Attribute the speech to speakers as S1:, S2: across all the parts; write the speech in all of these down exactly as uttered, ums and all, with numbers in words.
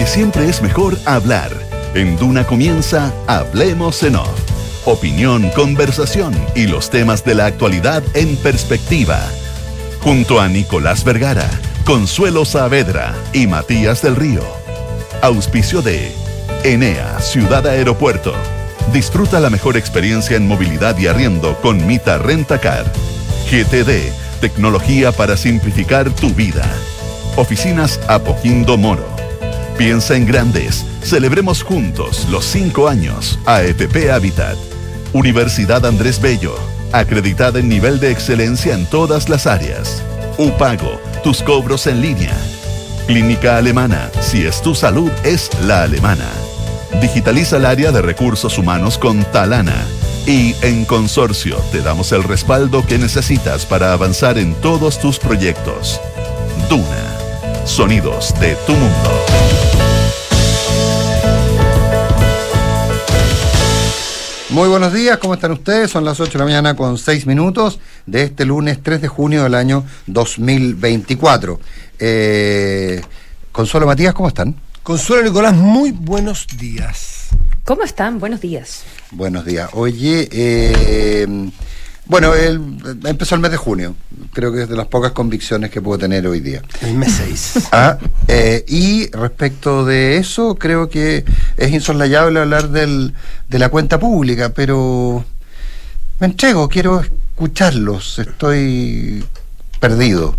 S1: porque siempre es mejor hablar. En Duna comienza Hablemos en Off. Opinión, conversación y los temas de la actualidad en perspectiva. Junto a Nicolás Vergara, Consuelo Saavedra y Matías del Río. Auspicio de Enea, Ciudad Aeropuerto. Disfruta la mejor experiencia en movilidad y arriendo con Mita Rentacar. G T D, tecnología para simplificar tu vida. Oficinas Apoquindo Moro. Piensa en grandes. Celebremos juntos los cinco años. A F P Habitat. Universidad Andrés Bello. Acreditada en nivel de excelencia en todas las áreas. Upago, tus cobros en línea. Clínica Alemana. Si es tu salud, es la alemana. Digitaliza el área de recursos humanos con Talana. Y en Consorcio te damos el respaldo que necesitas para avanzar en todos tus proyectos. Duna. Sonidos de tu mundo.
S2: Muy buenos días, ¿cómo están ustedes? Son las ocho de la mañana con seis minutos de este lunes tres de junio del año dos mil veinticuatro. Eh, Consuelo, Matías, ¿cómo están?
S3: Consuelo, Nicolás, muy buenos días.
S4: ¿Cómo están? Buenos días.
S2: Buenos días. Oye, eh, bueno, el, empezó el mes de junio. Creo que es de las pocas convicciones que puedo tener hoy día.
S3: El mes seis.
S2: Ah, eh, y respecto de eso, creo que es insoslayable hablar del, de la cuenta pública, pero me entrego, quiero escucharlos. Estoy perdido.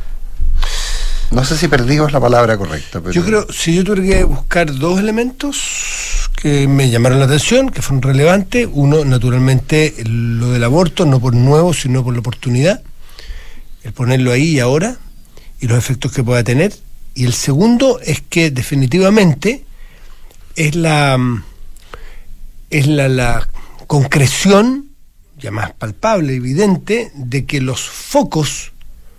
S2: No sé si perdido es la palabra correcta, pero...
S3: Yo creo, si yo tuviera que buscar dos elementos que me llamaron la atención, que fueron relevantes, uno, naturalmente, lo del aborto, no por nuevo, sino por la oportunidad, el ponerlo ahí y ahora, y los efectos que pueda tener, y el segundo es que definitivamente es la es la, la concreción, ya más palpable, evidente, de que los focos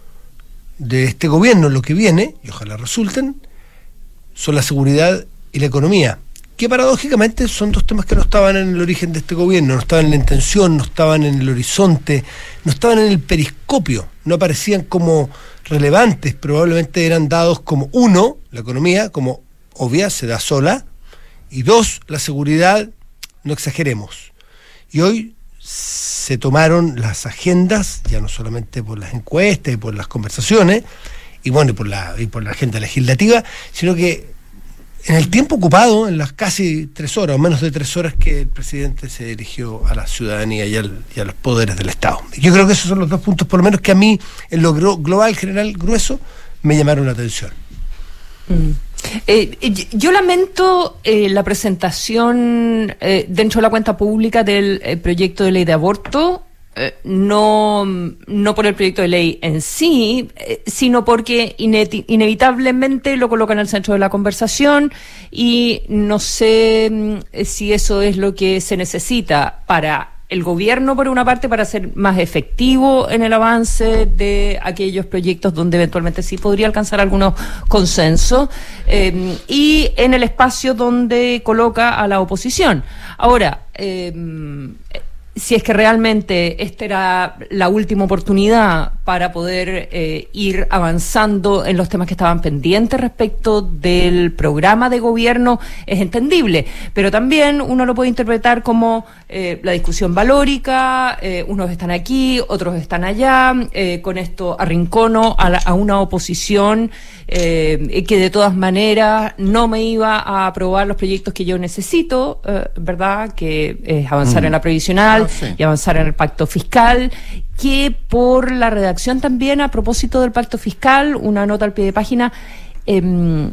S3: de este gobierno, lo que viene, y ojalá resulten, son la seguridad y la economía, que paradójicamente son dos temas que no estaban en el origen de este gobierno, no estaban en la intención, no estaban en el horizonte, no estaban en el periscopio, no aparecían como relevantes, probablemente eran dados como, uno, la economía, como obvia, se da sola, y dos, la seguridad, no exageremos. Y hoy se tomaron las agendas, ya no solamente por las encuestas y por las conversaciones, y bueno, y por la, y por la agenda legislativa, sino que en el tiempo ocupado, en las casi tres horas, o menos de tres horas que el presidente se dirigió a la ciudadanía y, al, y a los poderes del Estado. Yo creo que esos son los dos puntos, por lo menos, que a mí, en lo global, general, grueso, me llamaron la atención.
S4: Mm. Eh, yo lamento eh, la presentación eh, dentro de la cuenta pública del eh, proyecto de ley de aborto, eh, no, no por el proyecto de ley en sí, eh, sino porque ine- inevitablemente lo colocan al centro de la conversación y no sé mm, si eso es lo que se necesita para el gobierno, por una parte, para ser más efectivo en el avance de aquellos proyectos donde eventualmente sí podría alcanzar algunos consensos, eh, y en el espacio donde coloca a la oposición. Ahora, eh, si es que realmente esta era la última oportunidad para poder eh, ir avanzando en los temas que estaban pendientes respecto del programa de gobierno, es entendible, pero también uno lo puede interpretar como eh, la discusión valórica, eh, unos están aquí, otros están allá, eh, con esto arrincono a, la, a una oposición eh, que de todas maneras no me iba a aprobar los proyectos que yo necesito, eh, ¿verdad? Que es avanzar mm. en la previsional, ah, sí. y avanzar en el pacto fiscal, que por la redacción también, a propósito del pacto fiscal, una nota al pie de página, eh,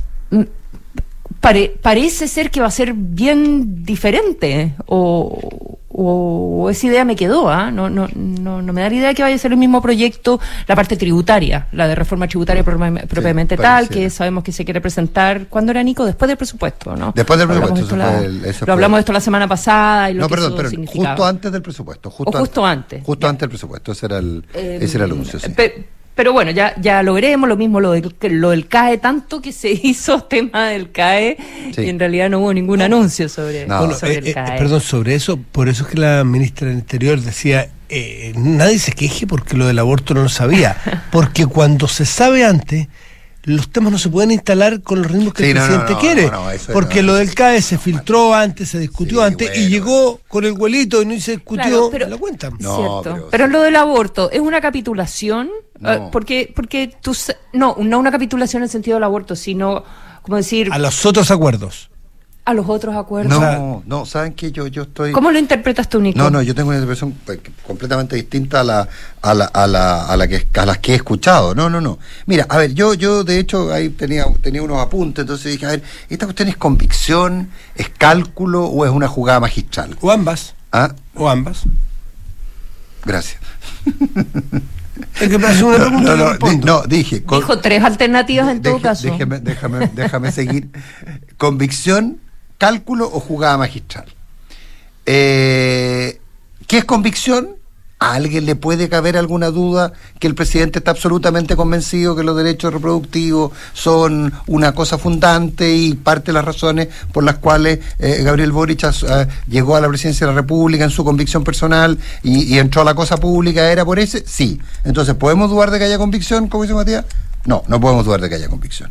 S4: pare, parece ser que va a ser bien diferente, o, o, o esa idea me quedó, ¿eh? no, no, no, no me da la idea que vaya a ser el mismo proyecto, la parte tributaria, la de reforma tributaria propiamente sí, tal, que sabemos que se quiere presentar. ¿Cuándo era, Nico? Después del presupuesto, ¿no?
S2: Después del presupuesto.
S4: Hablamos de esto, la, lo hablamos de esto la semana pasada y lo
S2: no,
S4: que
S2: perdón,
S4: eso
S2: pero
S4: significaba.
S2: Justo antes del presupuesto. Justo
S4: o justo antes.
S2: antes. Justo antes del presupuesto, ese era el, eh, ese era el anuncio, sí.
S4: Pe, Pero bueno, ya ya lo veremos, lo mismo lo del, lo del C A E, tanto que se hizo tema del C A E, sí. y en realidad no hubo ningún anuncio sobre,
S2: no.
S4: bueno, sobre
S3: eh,
S4: el C A E.
S3: Eh, perdón, sobre eso, por eso es que la ministra del Interior decía, eh, nadie se queje porque lo del aborto no lo sabía, porque cuando se sabe antes, los temas no se pueden instalar con los ritmos que
S2: Sí,
S3: el
S2: no, no,
S3: presidente
S2: no,
S3: quiere,
S2: no, no, eso
S3: porque
S2: no,
S3: lo del
S2: eso-
S3: C A E se filtró antes, se discutió
S2: Sí,
S3: antes y
S2: bueno.
S3: llegó con el vuelito y no se discutió
S4: Claro, pero-
S3: la cuenta.
S2: No,
S4: Cierto.
S2: pero-
S4: Pero, lo del aborto, ¿es una capitulación?
S2: No.
S4: Eh, porque, porque tú, sa- no, no una capitulación en el sentido del aborto, sino, como decir,
S3: A los otros acuerdos.
S4: a los otros acuerdos.
S2: No,
S3: sea,
S2: no, ¿saben qué? Yo, yo estoy...
S4: ¿Cómo lo interpretas tú, Nico?
S2: No, no, yo tengo una interpretación pues, completamente distinta a la a la a la a la que a las que he escuchado. No, no, no. Mira, a ver, yo yo de hecho ahí tenía tenía unos apuntes, entonces dije, a ver, ¿esta cuestión es convicción, es cálculo o es una jugada magistral?
S3: O ambas.
S2: Ah,
S3: O ambas.
S2: gracias.
S3: Es que me hace una pregunta
S2: No,
S3: y
S2: no,
S3: le
S2: di-
S3: respondo.
S2: no, dije, con-
S4: Dijo tres alternativas en todo
S2: deje-
S4: caso.
S2: Déjeme, déjame, déjame seguir. Convicción, cálculo o jugada magistral. Eh, ¿Qué es convicción? ¿A alguien le puede caber alguna duda que el presidente está absolutamente convencido que los derechos reproductivos son una cosa fundante y parte de las razones por las cuales eh, Gabriel Boric eh, llegó a la presidencia de la República en su convicción personal y, y entró a la cosa pública? ¿Era por ese? Sí. Entonces, ¿podemos dudar de que haya convicción, como dice Matías? No, no podemos dudar de que haya convicción.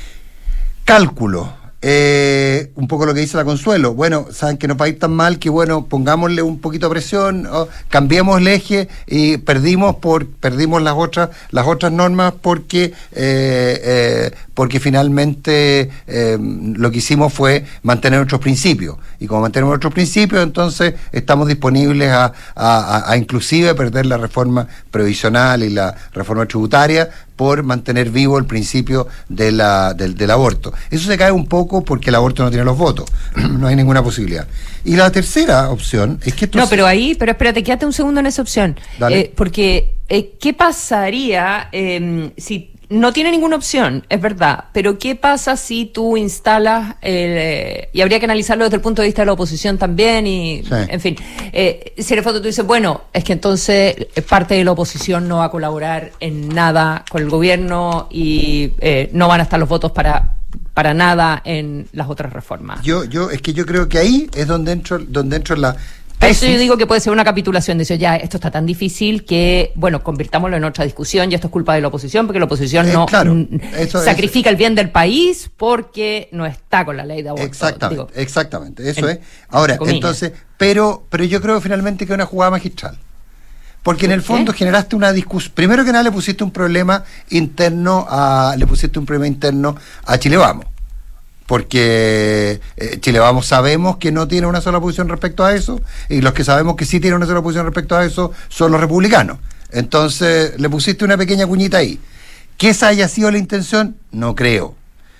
S2: Cálculo. Eh, un poco lo que dice la Consuelo. Bueno, saben que no va a ir tan mal que, bueno, pongámosle un poquito de presión, oh, cambiemos el eje y perdimos por perdimos las otras las otras normas porque eh, eh, porque finalmente eh, lo que hicimos fue mantener nuestros principios, y como mantenemos nuestros principios, entonces estamos disponibles a, a, a, a inclusive perder la reforma previsional y la reforma tributaria por mantener vivo el principio de la, del, del aborto. Eso se cae un poco porque el aborto no tiene los votos. No hay ninguna posibilidad. Y la tercera opción es que esto...
S4: No,
S2: se-
S4: pero ahí, pero espérate, quédate un segundo en esa opción.
S2: Dale.
S4: Eh, porque, eh, ¿qué pasaría eh, si no tiene ninguna opción? Es verdad, pero ¿qué pasa si tú instalas, eh, y habría que analizarlo desde el punto de vista de la oposición también, y,
S2: Sí.
S4: en fin, eh, si en el fondo tú dices, bueno, es que entonces eh, parte de la oposición no va a colaborar en nada con el gobierno y eh, no van a estar los votos para para nada en las otras reformas?
S2: Yo, yo, es que yo creo que ahí es donde entro, donde entro en la...
S4: Por eso yo
S2: tesis.
S4: digo que puede ser una capitulación. Dice, ya, esto está tan difícil que, bueno, convirtámoslo en otra discusión y esto es culpa de la oposición, porque la oposición
S2: Eh,
S4: no
S2: claro,
S4: mm,
S2: eso es-
S4: sacrifica el bien del país porque no está con la ley de aborto.
S2: Exactamente,
S4: Digo,
S2: exactamente, eso
S4: en-
S2: es. Ahora,
S4: comillas.
S2: entonces, pero, pero yo creo finalmente que es una jugada magistral. Porque en el
S4: ¿Por
S2: fondo
S4: qué?
S2: generaste una discusión. Primero que nada le pusiste un problema interno a, le pusiste un problema interno a Chile Vamos. Porque eh, Chile Vamos sabemos que no tiene una sola posición respecto a eso, y los que sabemos que sí tienen una sola posición respecto a eso son los republicanos. Entonces le pusiste una pequeña cuñita ahí. Que esa haya sido la intención, no creo.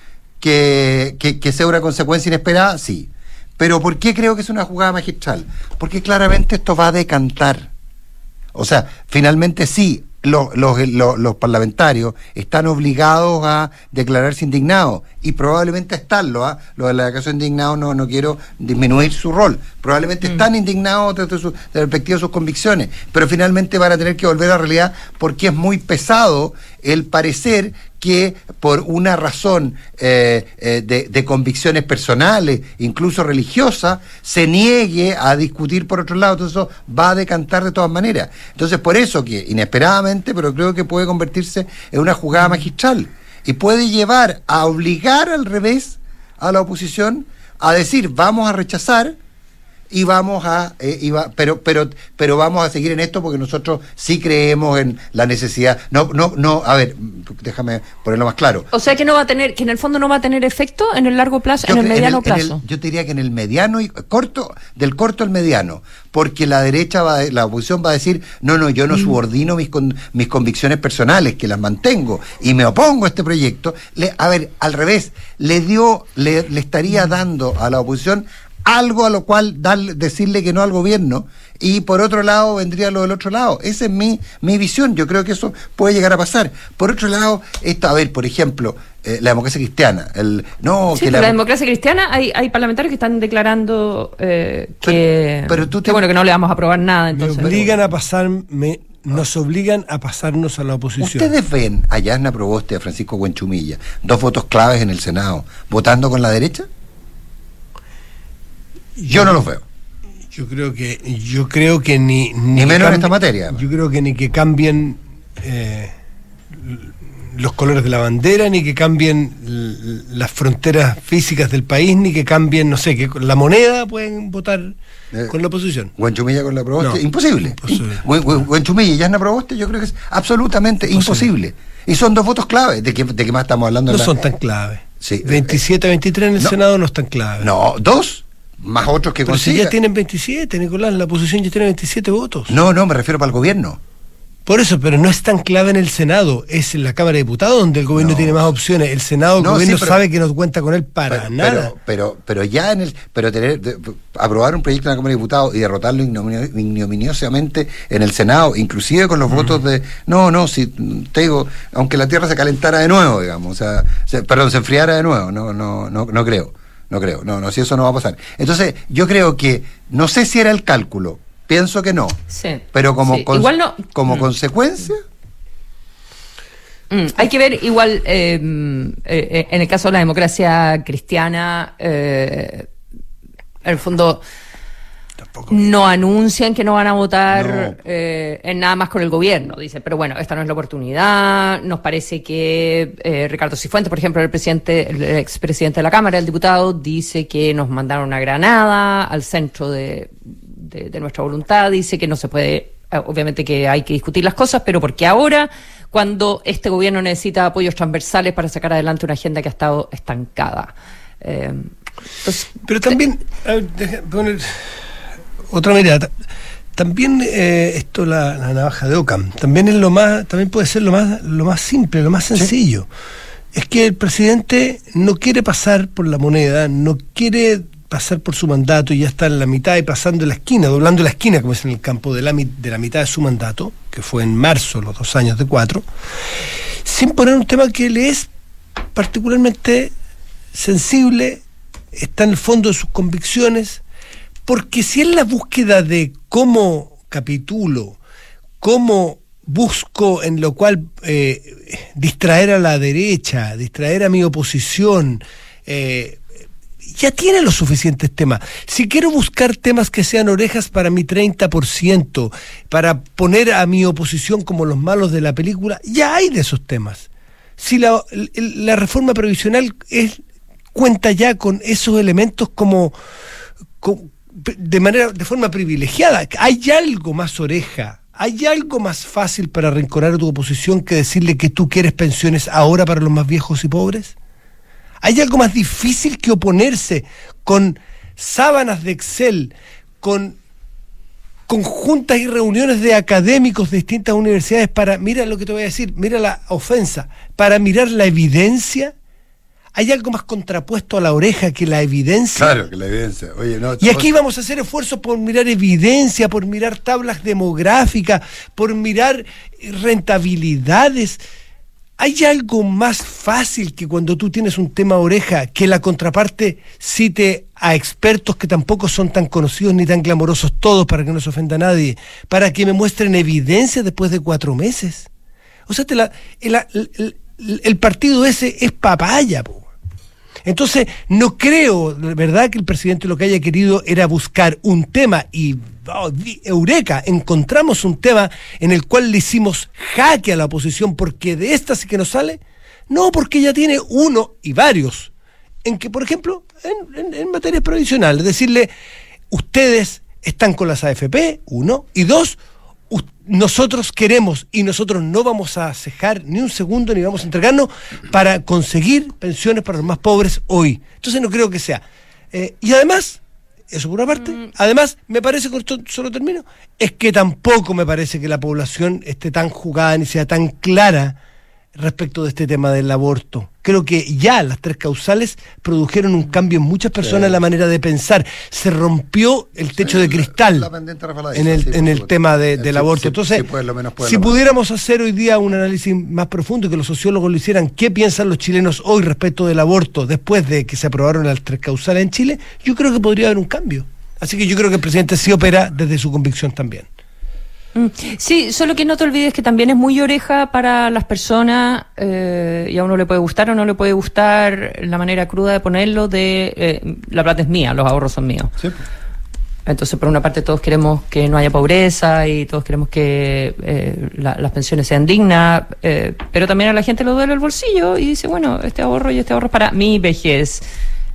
S2: Que, que, que sea una consecuencia inesperada, sí. Pero ¿por qué creo que es una jugada magistral? Porque claramente esto va a decantar. O sea, finalmente sí, los, los, los, los parlamentarios están obligados a declararse indignados, y probablemente estarlo, ¿ah? Lo de la declaración de indignados no, no quiero disminuir su rol, probablemente
S4: Mm.
S2: están indignados desde, su, desde la perspectiva de sus convicciones, pero finalmente van a tener que volver a la realidad, porque es muy pesado el parecer que por una razón eh, eh, de, de convicciones personales, incluso religiosas, se niegue a discutir por otro lado. Entonces eso va a decantar de todas maneras. Entonces por eso que, inesperadamente, pero creo que puede convertirse en una jugada magistral, y puede llevar a obligar al revés a la oposición a decir, vamos a rechazar y vamos a eh, y va- pero pero pero vamos a seguir en esto porque nosotros sí creemos en la necesidad. No no no a ver, déjame ponerlo más claro.
S4: O sea que no va a tener, que en el fondo no va a tener efecto en el largo plazo,
S2: Yo
S4: en el
S2: cre-
S4: mediano
S2: en el- en el-
S4: plazo.
S2: yo te diría que en el mediano y corto, del corto al mediano, porque la derecha va, a- la oposición va a decir, no, no, yo no subordino mis con- mis convicciones personales, que las mantengo y me opongo a este proyecto. Le- a ver, al revés, le dio, le, le estaría dando a la oposición algo a lo cual darle, decirle que no al gobierno, y por otro lado vendría lo del otro lado. Esa es mi, mi visión. Yo creo que eso puede llegar a pasar. Por otro lado, esto, a ver, por ejemplo, eh, la democracia cristiana, el no
S4: Sí,
S2: que
S4: pero la democracia cristiana, hay, hay parlamentarios que están declarando eh, que,
S2: Pero- pero tú te-
S4: que, bueno, que no le vamos a aprobar nada.
S3: Me
S4: Entonces,
S3: obligan a pasarme, nos obligan a pasarnos a la oposición.
S2: ¿Ustedes ven a Yasna Proboste y a Francisco Buenchumilla, dos votos claves en el Senado, votando con la derecha? Yo no los veo.
S3: Yo creo que, yo creo que ni,
S2: Ni
S3: que
S2: menos en
S3: cambi-
S2: esta materia, además.
S3: Yo creo que ni que cambien eh, los colores de la bandera, ni que cambien l- las fronteras físicas del país, ni que cambien, no sé, que con la moneda pueden votar eh, con la oposición.
S2: Huanchumilla con la Proboste,
S3: No,
S2: imposible.
S3: imposible.
S2: Huanchumilla y Yasna Proboste, yo creo que es absolutamente imposible. imposible. Y son dos votos clave. ¿De qué, de qué más estamos hablando?
S3: No
S2: la...
S3: son tan clave.
S2: Sí,
S3: veintisiete a veintitrés en el
S2: no,
S3: Senado no es tan clave.
S2: No, dos, más otros que
S3: Pero si
S2: consiga.
S3: ya tienen veintisiete, Nicolás, la oposición ya tiene veintisiete votos.
S2: No, no, me refiero para el gobierno.
S3: Por eso, pero no es tan clave en el Senado, es en la Cámara de Diputados donde el gobierno
S2: No.
S3: tiene más opciones. El Senado, el
S2: No,
S3: gobierno
S2: sí, pero-
S3: sabe que no cuenta con él para
S2: pero,
S3: nada.
S2: Pero, pero, pero ya en el, pero tener, de, aprobar un proyecto en la Cámara de Diputados y derrotarlo ignominio- ignominiosamente en el Senado, inclusive con los mm. votos de, no, no, si te digo, aunque la tierra se calentara de nuevo, digamos, o sea, se, perdón, se enfriara de nuevo, no, no, no, no creo, no creo, no, no, si eso no va a pasar. Entonces, yo creo que, no sé si era el cálculo, pienso que no,
S4: sí,
S2: pero como,
S4: sí.
S2: con,
S4: Igual no,
S2: como
S4: mm.
S2: consecuencia.
S4: Mm, hay que ver igual, eh, eh, en el caso de la democracia cristiana, eh, en el fondo
S3: Tampoco.
S4: no anuncian que no van a votar
S2: No.
S4: eh, en nada más con el gobierno, dice, pero bueno, esta no es la oportunidad. Nos parece que eh, Ricardo Cifuentes, por ejemplo, el presidente, el expresidente de la Cámara, el diputado, dice que nos mandaron una granada al centro de, de, de nuestra voluntad, dice que no se puede, obviamente que hay que discutir las cosas, pero porque ahora, cuando este gobierno necesita apoyos transversales para sacar adelante una agenda que ha estado estancada. Eh, entonces,
S3: Pero también, a ver, deja poner otra mirada. También eh, esto, la, la navaja de Ockham, también es lo más, también puede ser lo más, lo más simple, lo más sencillo. ¿Sí? Es que el presidente no quiere pasar por la moneda, no quiere pasar por su mandato y ya está en la mitad y pasando la esquina, doblando la esquina, como es en el campo de la, de la mitad de su mandato, que fue en marzo, los dos años de cuatro, sin poner un tema que le es particularmente sensible, está en el fondo de sus convicciones, porque si es la búsqueda de cómo capitulo, cómo busco en lo cual eh, distraer a la derecha, distraer a mi oposición, eh, ya tiene los suficientes temas. Si quiero buscar temas que sean orejas para mi treinta por ciento, para poner a mi oposición como los malos de la película, ya hay de esos temas. Si la, la reforma previsional es, cuenta ya con esos elementos como, como de manera, de forma privilegiada, hay algo más oreja, hay algo más fácil para arrinconar a tu oposición que decirle que tú quieres pensiones ahora para los más viejos y pobres. ¿Hay algo más difícil que oponerse con sábanas de Excel, con conjuntas y reuniones de académicos de distintas universidades para, mira lo que te voy a decir, mira la ofensa, para mirar la evidencia? ¿Hay algo más contrapuesto a la oreja que la evidencia?
S2: Claro, que la evidencia. Oye, no,
S3: y aquí vamos a hacer esfuerzos por mirar evidencia, por mirar tablas demográficas, por mirar rentabilidades. ¿Hay algo más fácil que cuando tú tienes un tema oreja que la contraparte cite a expertos que tampoco son tan conocidos ni tan glamorosos todos para que no se ofenda a nadie, para que me muestren evidencia después de cuatro meses? O sea, te la, el, el, el, el partido ese es papaya, po. Entonces, no creo, de verdad, que el presidente lo que haya querido era buscar un tema y, oh, eureka, encontramos un tema en el cual le hicimos jaque a la oposición porque de esta sí que nos sale. No, porque ya tiene uno y varios, en que, por ejemplo, en, en, en materia provisional, es decirle, ustedes están con las A F P, uno, y dos, nosotros queremos y nosotros no vamos a cejar ni un segundo ni vamos a entregarnos para conseguir pensiones para los más pobres hoy. Entonces no creo que sea. Eh, y además, eso por una parte, mm. además me parece, con esto solo termino, es que tampoco me parece que la población esté tan jugada ni sea tan clara respecto de este tema del aborto. Creo que ya las tres causales produjeron un cambio en muchas personas sí. en la manera de pensar. Se rompió el techo sí, de cristal la, la en el, sí, en el tema de, del sí, aborto. Entonces, sí, puede, lo menos puede, si pudiéramos hacer hoy día un análisis más profundo y que los sociólogos lo hicieran, ¿qué piensan los chilenos hoy respecto del aborto después de que se aprobaron las tres causales en Chile? Yo creo que podría haber un cambio. Así que yo creo que el presidente sí opera desde su convicción también.
S4: Sí, solo que no te olvides que también es muy oreja para las personas, eh, y a uno le puede gustar o no le puede gustar la manera cruda de ponerlo de eh, la plata es mía, los ahorros son míos. Sí. Entonces, por una parte, todos queremos que no haya pobreza y todos queremos que eh, la, las pensiones sean dignas, eh, pero también a la gente le duele el bolsillo y dice, bueno, este ahorro y este ahorro es para mi vejez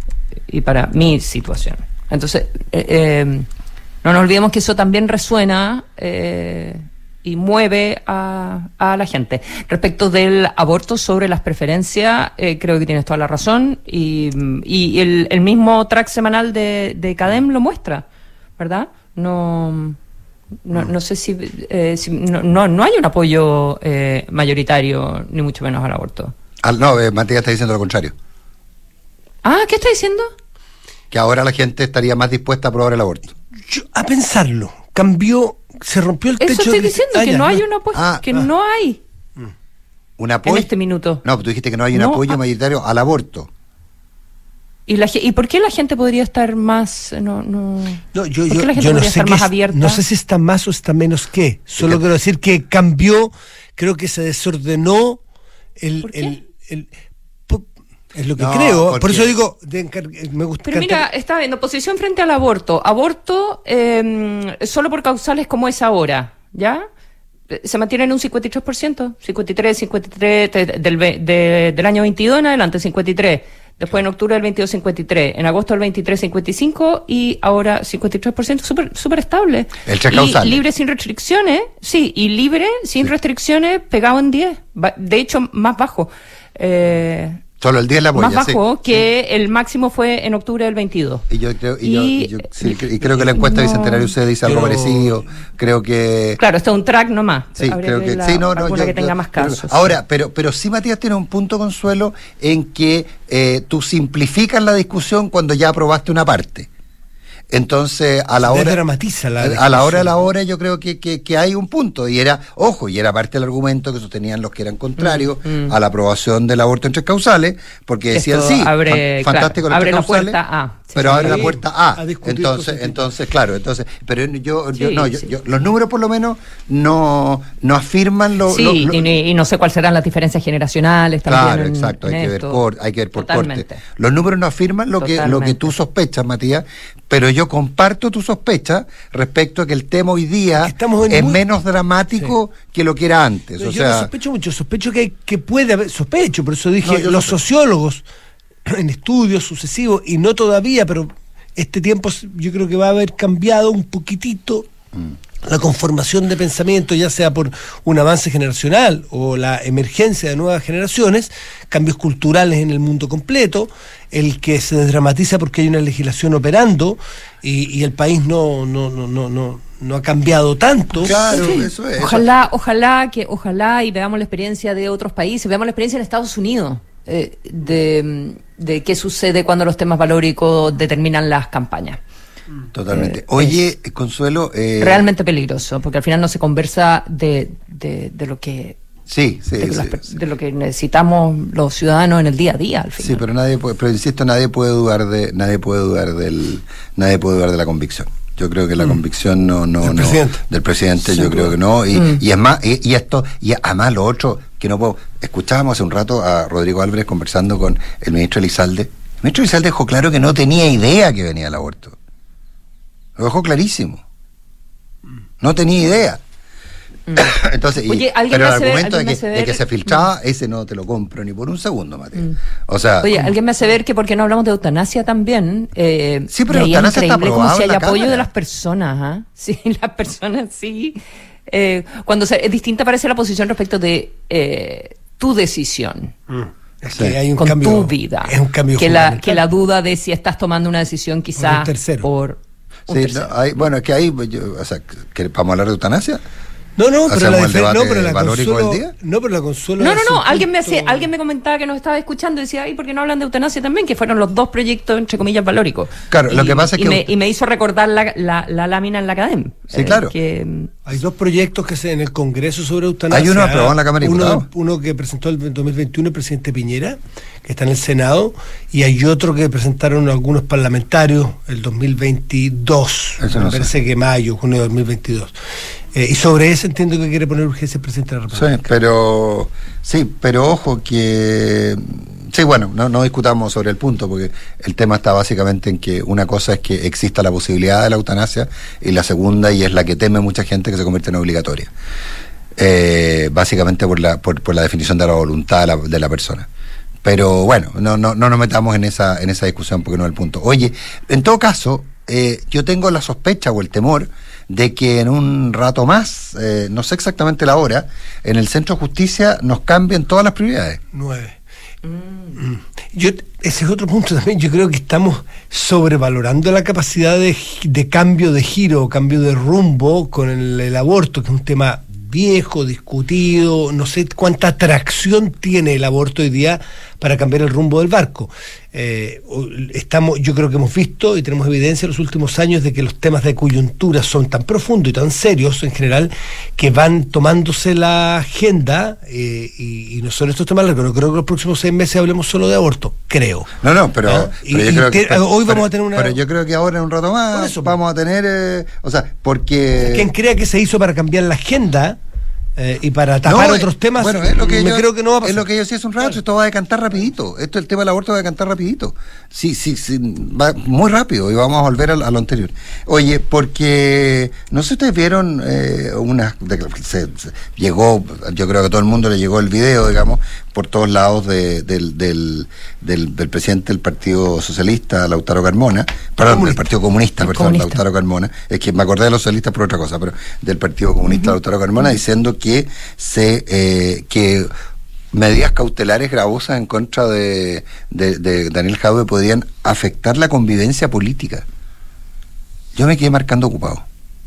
S4: y para mi situación. Entonces, eh, eh, no nos olvidemos que eso también resuena eh, y mueve a, a la gente. Respecto del aborto sobre las preferencias, eh, creo que tienes toda la razón y, y el, el mismo track semanal de, de CADEM lo muestra, ¿verdad? No, no, no sé si, eh, si no, no, no hay un apoyo eh, mayoritario, ni mucho menos al aborto.
S2: Al, no, eh, Matías está diciendo lo contrario.
S4: Ah, ¿qué está diciendo?
S2: Que ahora la gente estaría más dispuesta a aprobar el aborto.
S3: Yo, a pensarlo, cambió, se rompió el techo.
S4: Eso estoy
S3: de...
S4: diciendo,
S3: ah,
S4: que
S3: ya,
S4: no hay
S3: no.
S4: un apoyo,
S2: Ah,
S4: que
S2: ah.
S4: no hay
S2: ¿Un apoyo?
S4: en este minuto.
S2: No, tú dijiste que no hay un
S4: No,
S2: apoyo
S4: ah.
S2: mayoritario al aborto.
S4: ¿Y, la, ge- ¿Y por qué la gente podría estar más, no, no,
S3: No, yo,
S4: ¿por
S3: yo,
S4: qué la gente
S3: yo no
S4: podría
S3: sé
S4: estar
S3: qué
S4: más
S3: es-
S4: abierta?
S3: no sé si está más o está menos que. Solo
S2: que-
S3: quiero decir que cambió, creo que se desordenó el,
S4: ¿Por qué?
S3: el, el- po- es lo que
S2: No,
S3: creo.
S2: porque-
S3: Por eso digo, de encar- me gusta.
S4: Pero mira, está en oposición frente al aborto. Aborto eh, solo por causales como es ahora, ¿ya? Eh, Se mantiene en un cincuenta y tres por ciento, cincuenta y tres, cincuenta y tres, te- del, ve- de- del año veintidós en adelante, cincuenta y tres. Después en octubre del veintidós, cincuenta y tres. En agosto del veintitrés, cincuenta y cinco. Y ahora cincuenta y tres por ciento, súper súper estable.
S2: El check
S4: Y
S2: causal.
S4: libre sin restricciones, sí, y libre sin
S2: Sí.
S4: restricciones, pegado en diez. Ba- De hecho, más bajo. Eh,
S2: Solo el diez la apoya,
S4: más bajo
S2: sí.
S4: que el máximo fue en octubre del veintidós.
S2: Y yo creo, y yo,
S4: Y-
S2: y yo- sí, y creo que la encuesta
S4: no.
S2: bicentenario se dice algo
S3: Yo-
S2: parecido. Creo que
S4: Claro, esto es un track nomás.
S2: sí,
S4: Habría
S2: creo que
S4: la-
S2: sí, no, no,
S4: alguna
S2: yo-
S4: que tenga
S2: yo-
S4: más
S2: pero-
S4: casos.
S2: ahora, pero pero sí Matías tiene un punto, Consuelo, en que eh, tú simplificas la discusión cuando ya aprobaste una parte. Entonces, a la hora
S3: Desdramatiza la
S2: a la hora de la
S3: discusión.
S2: hora yo creo que, que, que hay un punto, y era, ojo, y era parte del argumento que sostenían los que eran contrarios
S4: Mm, mm.
S2: a la aprobación del aborto en tres causales, porque
S4: Que
S2: decían
S4: esto
S2: sí,
S4: abre,
S2: fan- fantástico
S4: claro,
S2: los tres
S4: abre la
S2: causales,
S4: puerta a. Sí,
S2: pero
S4: sí.
S2: abre la puerta a,
S3: A discutir
S2: entonces,
S3: cosas
S2: entonces, claro, entonces, pero yo, yo
S4: Sí,
S2: no, yo,
S4: sí.
S2: yo- los números por lo menos no, no afirman lo,
S4: Sí,
S2: lo- lo-
S4: y, ni- y no sé cuáles serán las diferencias generacionales también.
S2: Claro,
S4: en-
S2: exacto, hay
S4: en
S2: que ver
S4: esto.
S2: por, hay que ver por
S4: Totalmente.
S2: corte. Los números no afirman lo que, lo que
S4: Totalmente.
S2: tú sospechas, Matías, pero yo comparto tu sospecha respecto a que el tema hoy día
S3: Que estamos en
S2: es
S3: muy-
S2: menos dramático que lo que era antes.
S3: Pero
S2: O
S3: yo no
S2: sea,
S3: sospecho mucho, sospecho que, hay- que puede haber, sospecho, por eso dije,
S2: No, yo
S3: los
S2: no-
S3: sociólogos en estudios sucesivos, y no todavía, pero este tiempo yo creo que va a haber cambiado un poquitito
S2: Mm.
S3: la conformación de pensamiento, ya sea por un avance generacional o la emergencia de nuevas generaciones, cambios culturales en el mundo completo, el que se desdramatiza porque hay una legislación operando y, y el país no, no, no, no, no, no ha cambiado tanto.
S2: claro,
S4: Sí.
S2: eso es.
S4: Ojalá, ojalá que, ojalá y veamos la experiencia de otros países, veamos la experiencia en Estados Unidos eh, de, de qué sucede cuando los temas valóricos determinan las campañas.
S2: Totalmente.
S4: Eh,
S2: Oye, Consuelo. Eh,
S4: Realmente peligroso, porque al final no se conversa de, de, de lo que
S2: Sí, sí,
S4: de,
S2: sí,
S4: las per-
S2: sí.
S4: de lo que necesitamos los ciudadanos en el día a día, al final.
S2: Sí, pero nadie puede, pero insisto, nadie puede dudar de, nadie puede dudar del, nadie puede dudar de la convicción. Yo creo que la
S3: Mm.
S2: convicción no, no,
S3: Del
S2: no,
S3: presidente.
S2: del presidente,
S3: Sin
S2: yo creo
S3: duda.
S2: que no, y,
S4: Mm.
S2: y es más, y, y esto, y además lo otro, que no puedo, escuchábamos hace un rato a Rodrigo Álvarez conversando con el ministro Elizalde. El ministro Elizalde dejó claro que no tenía idea que venía el aborto. Lo dejó clarísimo. No tenía idea. Entonces, y-
S4: Oye, ¿alguien
S2: pero
S4: me
S2: el
S4: hace ver-
S2: argumento de
S4: alguien me
S2: que,
S4: hace
S2: de que
S4: ver-
S2: se filtraba, ese no te lo compro ni por un segundo, Mateo. O sea,
S4: Oye,
S2: ¿cómo?
S4: alguien me hace ver que por qué no hablamos de eutanasia también. Eh,
S2: Sí, pero
S4: y ahí
S2: eutanasia
S4: es
S2: está
S4: increíble cómo
S2: aprobado
S4: si
S2: en
S4: hay
S2: la
S4: apoyo
S2: Cámara.
S4: de las personas, ¿ah? Sí, las personas sí. Eh, cuando se, es distinta parece la posición respecto de eh, tu decisión
S3: Es
S2: Sí.
S3: que hay un
S4: con
S3: cambio,
S4: tu vida.
S3: es un cambio
S4: que la,
S3: fundamental.
S4: que la duda de si estás tomando una decisión quizá
S3: un tercero.
S4: por un
S2: Sí,
S4: tercero.
S2: no, hay- bueno, es que ahí, yo- o sea, que, ¿vamos a hablar de eutanasia?
S3: No, no, pero
S2: ¿Hacemos
S3: la,
S2: el
S3: difer-
S2: debate
S3: no, pero la
S2: valórico
S3: consuelo,
S2: del día?
S3: no, pero la consuelo
S4: No, no,
S3: hace
S4: no,
S3: un
S4: alguien me
S3: punto-
S4: hacía, alguien me comentaba que nos estaba escuchando y decía, ay, ¿por qué no hablan de eutanasia también? Que fueron los dos proyectos, entre comillas, valóricos.
S2: Claro,
S4: y,
S2: lo que pasa es
S4: y
S2: que-
S4: Me, y me hizo recordar la, la, la lámina en la academia.
S2: Sí, claro.
S4: Que,
S3: Hay dos proyectos que se en el Congreso sobre eutanasia.
S2: Hay uno aprobado en la Cámara de
S3: uno,
S2: Diputados.
S3: uno que presentó el dos mil veintiuno el presidente Piñera, que está en el Senado, y hay otro que presentaron algunos parlamentarios el dos mil veintidós.
S2: Eso no
S3: me
S2: sé.
S3: parece que mayo, junio de dos mil veintidós. Eh, y sobre ese entiendo que quiere poner urgencia el presidente de la
S2: Sí,
S3: República.
S2: pero sí, pero ojo que Sí, bueno, no, no discutamos sobre el punto, porque el tema está básicamente en que una cosa es que exista la posibilidad de la eutanasia, y la segunda, y es la que teme mucha gente, que se convierte en obligatoria. Eh, básicamente por la, por, por la definición de la voluntad de la, de la persona. Pero bueno, no, no, no nos metamos en esa, en esa discusión, porque no es el punto. Oye, en todo caso, eh, yo tengo la sospecha o el temor de que en un rato más, eh, no sé exactamente la hora, en el Centro de Justicia nos cambien todas las prioridades.
S3: Nueve. Mm. Yo, ese es otro punto también. Yo creo que estamos sobrevalorando la capacidad de, de cambio de giro, cambio de rumbo con el, el aborto, que es un tema viejo, discutido. No sé cuánta atracción tiene el aborto hoy día para cambiar el rumbo del barco. Eh, estamos, yo creo que hemos visto y tenemos evidencia en los últimos años de que los temas de coyuntura son tan profundos y tan serios en general, que van tomándose la agenda, eh, y, y no son estos temas largos. No creo que los próximos seis meses hablemos solo de aborto, creo.
S2: No, no, pero,
S3: ¿Ah?
S2: pero
S3: y,
S2: yo creo
S3: te,
S2: que, pero,
S3: hoy vamos
S2: pero,
S3: a tener una...
S2: Pero yo creo que ahora en un rato más
S3: eso,
S2: vamos a tener, eh, o sea, porque...
S3: Quien crea que se hizo para cambiar la agenda Eh, y para tapar
S2: no,
S3: otros temas,
S2: bueno, es lo que
S3: me
S2: yo,
S3: creo que no va a pasar.
S2: Es lo que yo decía hace un rato, claro. Esto va a decantar rapidito. Esto, el tema del aborto va a decantar rapidito. Sí, sí, sí, va muy rápido, y vamos a volver a, a lo anterior. Oye, porque no sé si ustedes vieron eh, una... De, se, se, llegó, yo creo que a todo el mundo le llegó el video, digamos, por todos lados de, del, del, del, del presidente del Partido Socialista, Lautaro Carmona, perdón, del Partido Comunista,
S4: el
S2: perdón,
S4: comunista.
S2: Lautaro Carmona, es que me acordé de los socialistas por otra cosa, pero del Partido Comunista, uh-huh. Lautaro Carmona, uh-huh. diciendo que que se eh, que medidas cautelares gravosas en contra de, de, de Daniel Jadwe podrían afectar la convivencia política. Yo me quedé marcando ocupado.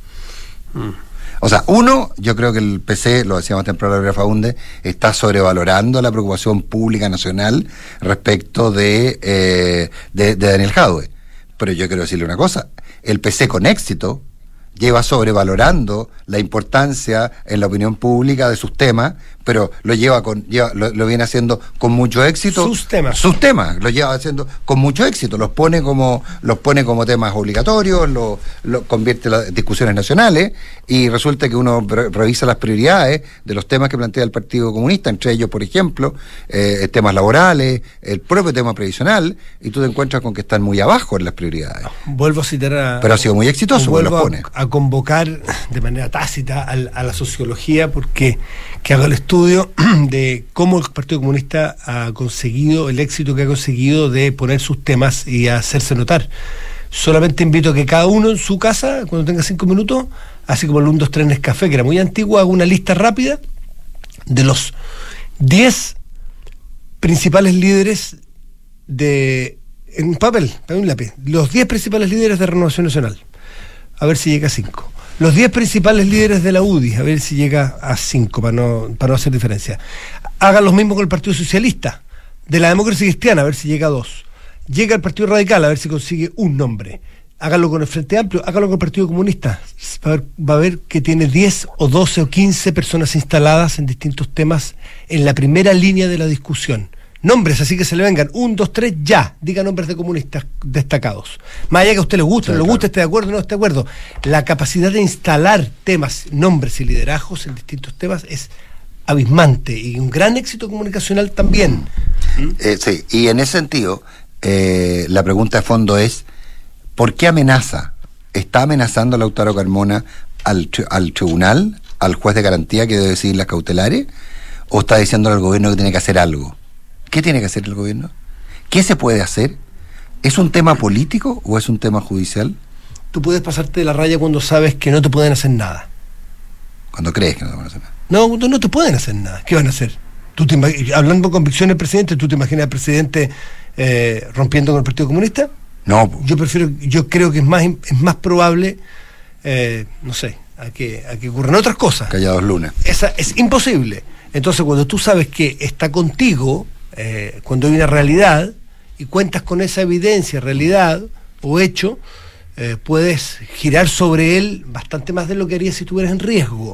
S2: Mm. O sea, uno, yo creo que el P C, lo decíamos temprano la Faunde, está sobrevalorando la preocupación pública nacional respecto de, eh, de, de Daniel Jadwe. Pero yo quiero decirle una cosa, el P C con éxito lleva sobrevalorando la importancia en la opinión pública de sus temas, pero lo lleva con lleva, lo, lo viene haciendo con mucho éxito.
S3: Sus temas.
S2: Sus temas, lo lleva haciendo con mucho éxito, los pone como los pone como temas obligatorios, lo, lo convierte en las discusiones nacionales, y resulta que uno re- revisa las prioridades de los temas que plantea el Partido Comunista, entre ellos, por ejemplo, eh, temas laborales, el propio tema previsional, y tú te encuentras con que están muy abajo en las prioridades.
S3: Vuelvo a citar a...
S2: Pero ha sido muy exitoso, porque los pone.
S3: A, a convocar de manera tácita a, a la sociología, porque que haga el estudio de cómo el Partido Comunista ha conseguido el éxito que ha conseguido de poner sus temas y hacerse notar. Solamente invito a que cada uno en su casa, cuando tenga cinco minutos, así como el uno, dos, tres Nescafé, que era muy antiguo, haga una lista rápida de los diez principales líderes de... en un papel, en un lápiz, los diez principales líderes de Renovación Nacional, a ver si llega a cinco. Los diez principales líderes de la U D I, a ver si llega a cinco, para no, para no hacer diferencia. Hagan lo mismo con el Partido Socialista. De la Democracia Cristiana, a ver si llega a dos. Llega al Partido Radical, a ver si consigue un nombre. Háganlo con el Frente Amplio, háganlo con el Partido Comunista. Va a ver, va a ver que tiene diez o doce o quince personas instaladas en distintos temas en la primera línea de la discusión. Nombres, así que se le vengan, un, dos, tres, ya, diga nombres de comunistas destacados. Más allá que a usted le guste, sí, no le claro. guste, esté de acuerdo, no esté de acuerdo. La capacidad de instalar temas, nombres y liderazgos en distintos temas es abismante, y un gran éxito comunicacional también.
S2: Eh, sí, y en ese sentido, eh, la pregunta de fondo es, ¿por qué amenaza? ¿Está amenazando Lautaro Carmona al, al tribunal, al juez de garantía que debe decidir las cautelares? ¿O está diciendo al gobierno que tiene que hacer algo? ¿Qué tiene que hacer el gobierno? ¿Qué se puede hacer? ¿Es un tema político o es un tema judicial?
S3: Tú puedes pasarte de la raya cuando sabes que no te pueden hacer nada.
S2: Cuando crees que no te pueden hacer nada.
S3: No, no, no te pueden hacer nada. ¿Qué van a hacer? ¿Tú te imag- hablando con convicción del presidente, ¿tú te imaginas al presidente eh, rompiendo con el Partido Comunista?
S2: No.
S3: Yo prefiero, yo creo que es más, es más probable, eh, no sé, a que, a que ocurran otras cosas.
S2: Callados lunas.
S3: Esa es imposible. Entonces, cuando tú sabes que está contigo, eh, cuando hay una realidad y cuentas con esa evidencia, realidad o hecho, eh, puedes girar sobre él bastante más de lo que harías si estuvieras en riesgo.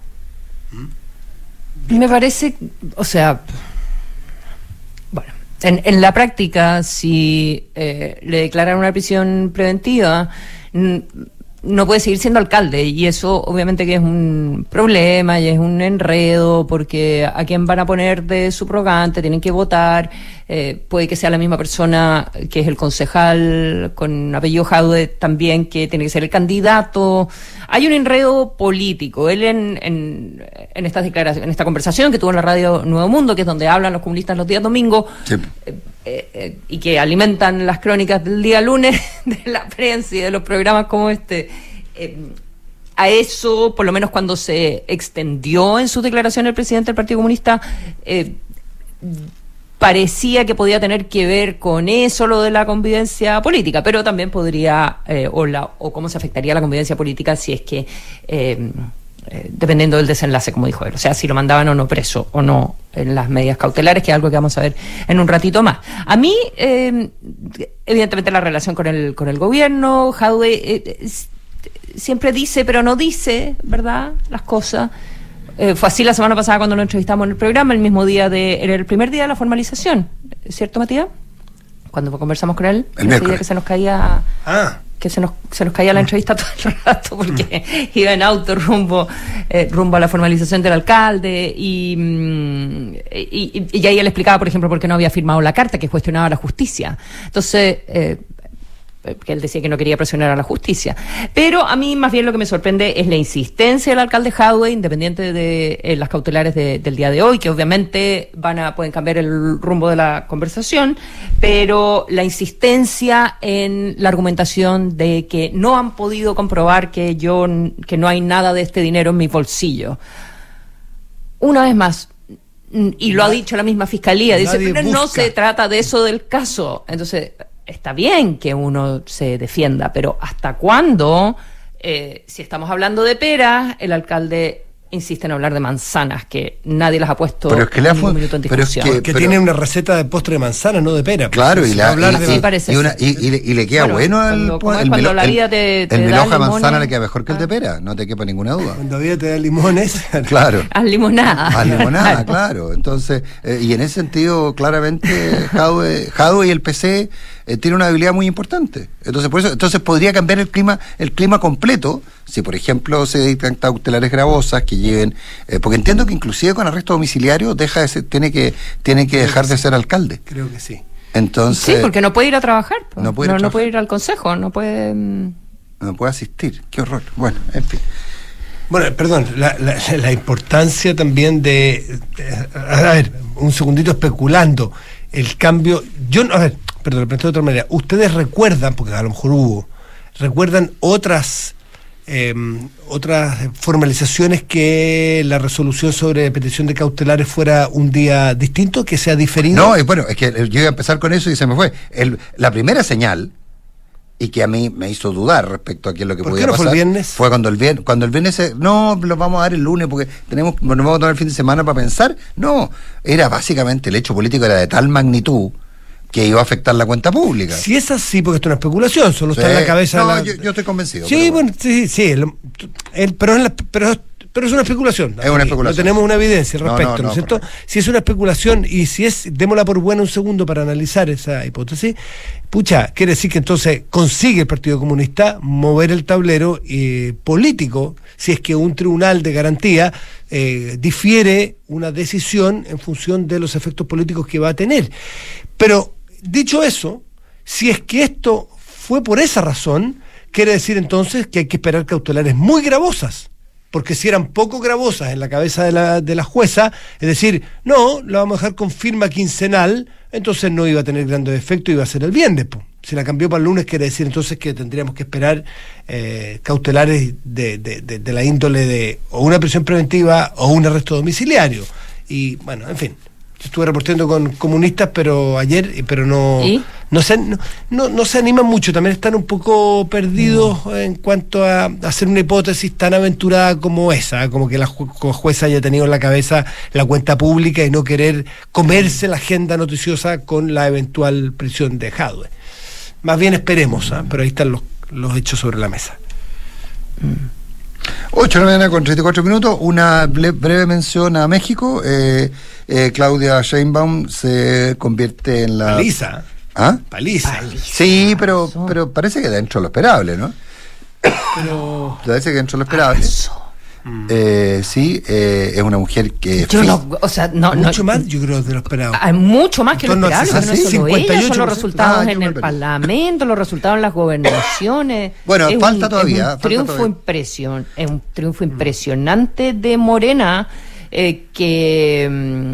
S4: ¿Mm? Me parece, o sea, bueno, en, en la práctica, si eh, le declaran una prisión preventiva, n- no puede seguir siendo alcalde, y eso obviamente que es un problema y es un enredo, porque a quién van a poner de subrogante, tienen que votar, eh, puede que sea la misma persona que es el concejal con apellido Jadwe también, que tiene que ser el candidato. Hay un enredo político. Él en, en, en estas declaraciones, en esta conversación que tuvo en la radio Nuevo Mundo, que es donde hablan los comunistas los días domingos, sí. eh, eh, eh, y que alimentan las crónicas del día lunes de la prensa y de los programas como este, eh, a eso, por lo menos cuando se extendió en su declaración el presidente del Partido Comunista, eh, parecía que podía tener que ver con eso, lo de la convivencia política, pero también podría, eh, o, la, o cómo se afectaría la convivencia política si es que, eh, eh, dependiendo del desenlace, como dijo él, o sea, si lo mandaban o no preso, o no en las medidas cautelares, que es algo que vamos a ver en un ratito más. A mí, eh, evidentemente la relación con el, con el gobierno, Jadwe eh, siempre dice, pero no dice, ¿verdad?, las cosas. Eh, fue así la semana pasada cuando lo entrevistamos en el programa, el mismo día de, era el primer día de la formalización, ¿cierto, Matías? Cuando conversamos con él,
S2: el día
S4: que se nos caía,
S2: ah.
S4: que se nos, se nos caía la entrevista todo el rato porque mm. iba en auto rumbo, eh, rumbo a la formalización del alcalde, y, mm, y, y, y ahí él explicaba, por ejemplo, por qué no había firmado la carta que cuestionaba la justicia. Entonces, eh, que él decía que no quería presionar a la justicia. Pero a mí más bien lo que me sorprende es la insistencia del alcalde Jadwe, independiente de eh, las cautelares de, del día de hoy, que obviamente van a pueden cambiar el rumbo de la conversación, pero la insistencia en la argumentación de que no han podido comprobar que yo que no hay nada de este dinero en mi bolsillo. Una vez más, y lo ha dicho la misma fiscalía, dice, pero no se trata de eso del caso. Entonces, está bien que uno se defienda, pero ¿hasta cuándo? Eh, si estamos hablando de peras, el alcalde insiste en hablar de manzanas, que nadie las ha puesto
S2: pero es que le ha
S4: un minuto en discusión.
S3: Que, que pero, tiene una receta de postre de manzana, no de pera.
S2: Claro, y, la,
S3: hablar
S2: y,
S3: de
S2: y,
S4: parece
S2: y, una, y, y, le, y le queda bueno, bueno
S4: cuando,
S2: el, el,
S4: cuando la vida
S2: el,
S4: te, te
S2: el
S4: da
S2: de manzana
S4: limones,
S2: le queda mejor que el de pera, no te quepa ninguna duda.
S3: Cuando la vida te da limones.
S2: Claro.
S4: Haz limonada.
S2: Haz limonada, claro. Entonces, eh, y en ese sentido, claramente, Jadwe, Jadwe y el P C eh, tienen una habilidad muy importante. Entonces, por eso, entonces podría cambiar el clima, el clima completo, si por ejemplo se dictan cautelares gravosas que lleven, eh, porque entiendo que inclusive con arresto domiciliario deja de ser, tiene que, tiene que dejar de ser alcalde.
S3: Creo que sí.
S4: Sí,
S2: Entonces,
S4: porque no puede ir a trabajar, pues.
S2: no, puede
S4: no,
S2: ir a
S4: no
S2: trabajar.
S4: puede ir al consejo, no puede.
S2: No puede asistir. Qué horror. Bueno, en fin.
S3: Bueno, perdón, la, la, la importancia también de, de, a ver, un segundito especulando, el cambio, yo, a ver, perdón, lo planteo de otra manera, ustedes recuerdan, porque a lo mejor hubo, recuerdan otras, eh, otras formalizaciones que la resolución sobre petición de cautelares fuera un día distinto, que sea diferido.
S2: No, y bueno, es que yo iba a empezar con eso y se me fue. El, la primera señal, y que a mí me hizo dudar respecto a qué es lo que
S3: ¿Por
S2: podía
S3: qué no
S2: pasar.
S3: fue el viernes?
S2: Fue cuando el viernes, cuando el viernes se, no, lo vamos a dar el lunes porque tenemos, nos vamos a tomar el fin de semana para pensar. No, era básicamente el hecho político era de tal magnitud que iba a afectar la cuenta pública.
S3: Si es así, porque esto no es especulación, solo
S2: Sí.
S3: está en la cabeza.
S2: No,
S3: de la...
S2: yo, yo estoy convencido.
S3: Sí, bueno, sí, sí, el, el, pero, es la, pero, pero es una especulación.
S2: Es una especulación.
S3: No tenemos una evidencia al
S2: No,
S3: respecto,
S2: no,
S3: ¿no,
S2: no,
S3: es cierto?
S2: correcto.
S3: Si es una especulación y si es, démosla por buena un segundo para analizar esa hipótesis, pucha, quiere decir que entonces consigue el Partido Comunista mover el tablero eh, político, si es que un tribunal de garantía eh, difiere una decisión en función de los efectos políticos que va a tener. Pero, dicho eso, si es que esto fue por esa razón, quiere decir entonces que hay que esperar cautelares muy gravosas, porque si eran poco gravosas en la cabeza de la, de la jueza, es decir, no, la vamos a dejar con firma quincenal, entonces no iba a tener grandes efectos, iba a ser el viernes, po. Si la cambió para el lunes, quiere decir entonces que tendríamos que esperar eh, cautelares de, de, de, de la índole de o una prisión preventiva o un arresto domiciliario. Y bueno, en fin, estuve reportando con comunistas pero ayer, pero no no se, no, no, no se animan mucho, también están un poco perdidos no. en cuanto a, a hacer una hipótesis tan aventurada como esa, como que la ju jueza haya tenido en la cabeza la cuenta pública y no querer comerse la agenda noticiosa con la eventual prisión de Jadwe. Más bien esperemos, ¿eh? Pero ahí están los, los hechos sobre la mesa.
S2: ocho de la mañana con treinta y cuatro minutos, una breve mención a México. Eh, eh, Claudia Sheinbaum se convierte en la...
S3: Paliza.
S2: ¿Ah?
S3: Paliza.
S2: Sí, pero, pero parece que dentro de lo esperable, ¿no?
S3: pero...
S2: Parece que dentro de lo esperable. Eh, sí, eh, es una mujer que...
S4: Yo no, o sea, no,
S3: mucho
S4: no,
S3: más, yo creo, de lo esperado.
S4: Hay mucho más que lo
S3: Entonces,
S4: esperable,
S3: no,
S4: pero no
S3: sí,
S4: solo ella, son los resultados
S2: Ah,
S4: en el Parlamento, los resultados en las gobernaciones.
S2: Bueno,
S4: es
S2: falta
S4: un,
S2: todavía.
S4: Es un
S2: falta
S4: triunfo
S2: todavía.
S4: impresion, es un triunfo impresionante de Morena, eh, que,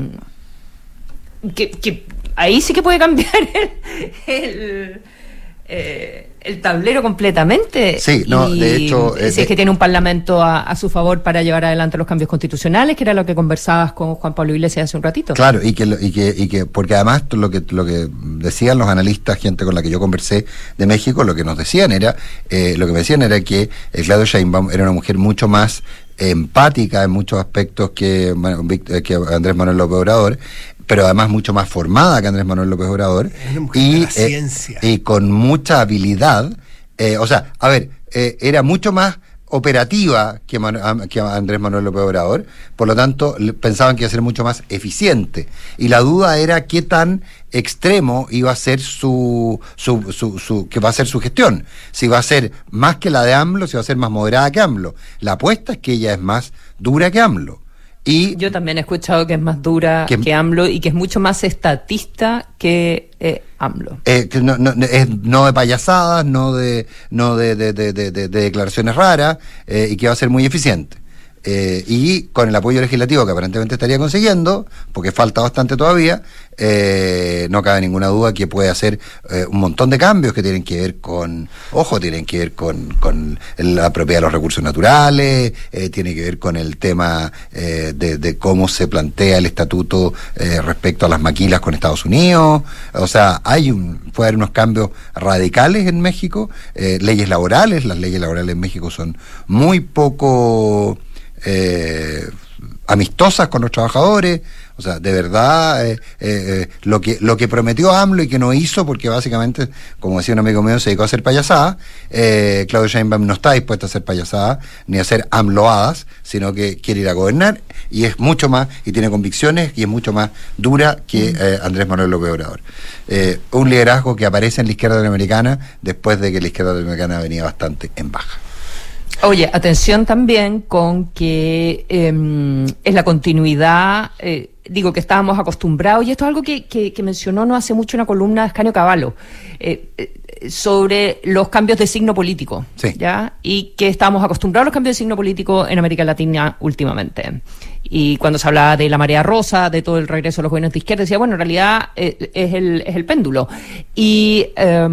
S4: mm, que, que ahí sí que puede cambiar el... el eh, el tablero completamente.
S2: Sí, no,
S4: y
S2: de hecho...
S4: Si
S2: eh,
S4: es
S2: de,
S4: que tiene un parlamento a, a su favor para llevar adelante los cambios constitucionales, que era lo que conversabas con Juan Pablo Iglesias hace un ratito.
S2: Claro, y que, y que, y que porque además lo que, lo que decían los analistas, gente con la que yo conversé de México, lo que nos decían era, eh, lo que me decían era que eh, Claudia Sheinbaum era una mujer mucho más empática en muchos aspectos que, bueno, que Andrés Manuel López Obrador, pero además mucho más formada que Andrés Manuel López Obrador, y, eh, y con mucha habilidad, eh, o sea, a ver, eh, era mucho más operativa que, Man, que Andrés Manuel López Obrador, por lo tanto pensaban que iba a ser mucho más eficiente, y la duda era qué tan extremo iba a ser su, su, su, su que va a ser su gestión, si va a ser más que la de AMLO, si va a ser más moderada que AMLO. La apuesta es que ella es más dura que AMLO. Y
S4: yo también he escuchado que es más dura que, que AMLO y que es mucho más estatista que eh, AMLO.
S2: Eh, que no, no, es no de payasadas, no de no de, de, de, de, de declaraciones raras, eh, y que va a ser muy eficiente. Eh, y con el apoyo legislativo que aparentemente estaría consiguiendo, porque falta bastante todavía, eh, no cabe ninguna duda que puede hacer eh, un montón de cambios que tienen que ver con, ojo, tienen que ver con, con la propiedad de los recursos naturales, eh, tiene que ver con el tema eh, de, de cómo se plantea el estatuto eh, respecto a las maquilas con Estados Unidos. O sea, hay un, puede haber unos cambios radicales en México, eh, leyes laborales, las leyes laborales en México son muy poco Eh, amistosas con los trabajadores. O sea, de verdad, eh, eh, lo que lo que prometió AMLO y que no hizo, porque básicamente, como decía un amigo mío, se dedicó a hacer payasadas. eh, Claudia Sheinbaum no está dispuesta a hacer payasadas ni a hacer AMLOadas, sino que quiere ir a gobernar, y es mucho más, y tiene convicciones, y es mucho más dura que eh, Andrés Manuel López Obrador. Eh, un liderazgo que aparece en la izquierda latinoamericana después de que la izquierda latinoamericana venía bastante en baja.
S4: Oye, atención también con que eh, es la continuidad, eh, digo que estábamos acostumbrados, y esto es algo que, que, que mencionó no hace mucho una columna de Escanio Cavallo, eh, eh, sobre los cambios de signo político,
S2: sí.
S4: ¿ya? Y que estábamos acostumbrados a los cambios de signo político en América Latina últimamente. Y cuando se hablaba de la marea rosa, de todo el regreso de los gobiernos de izquierda, decía, bueno, en realidad eh, es, el, es el péndulo. Y...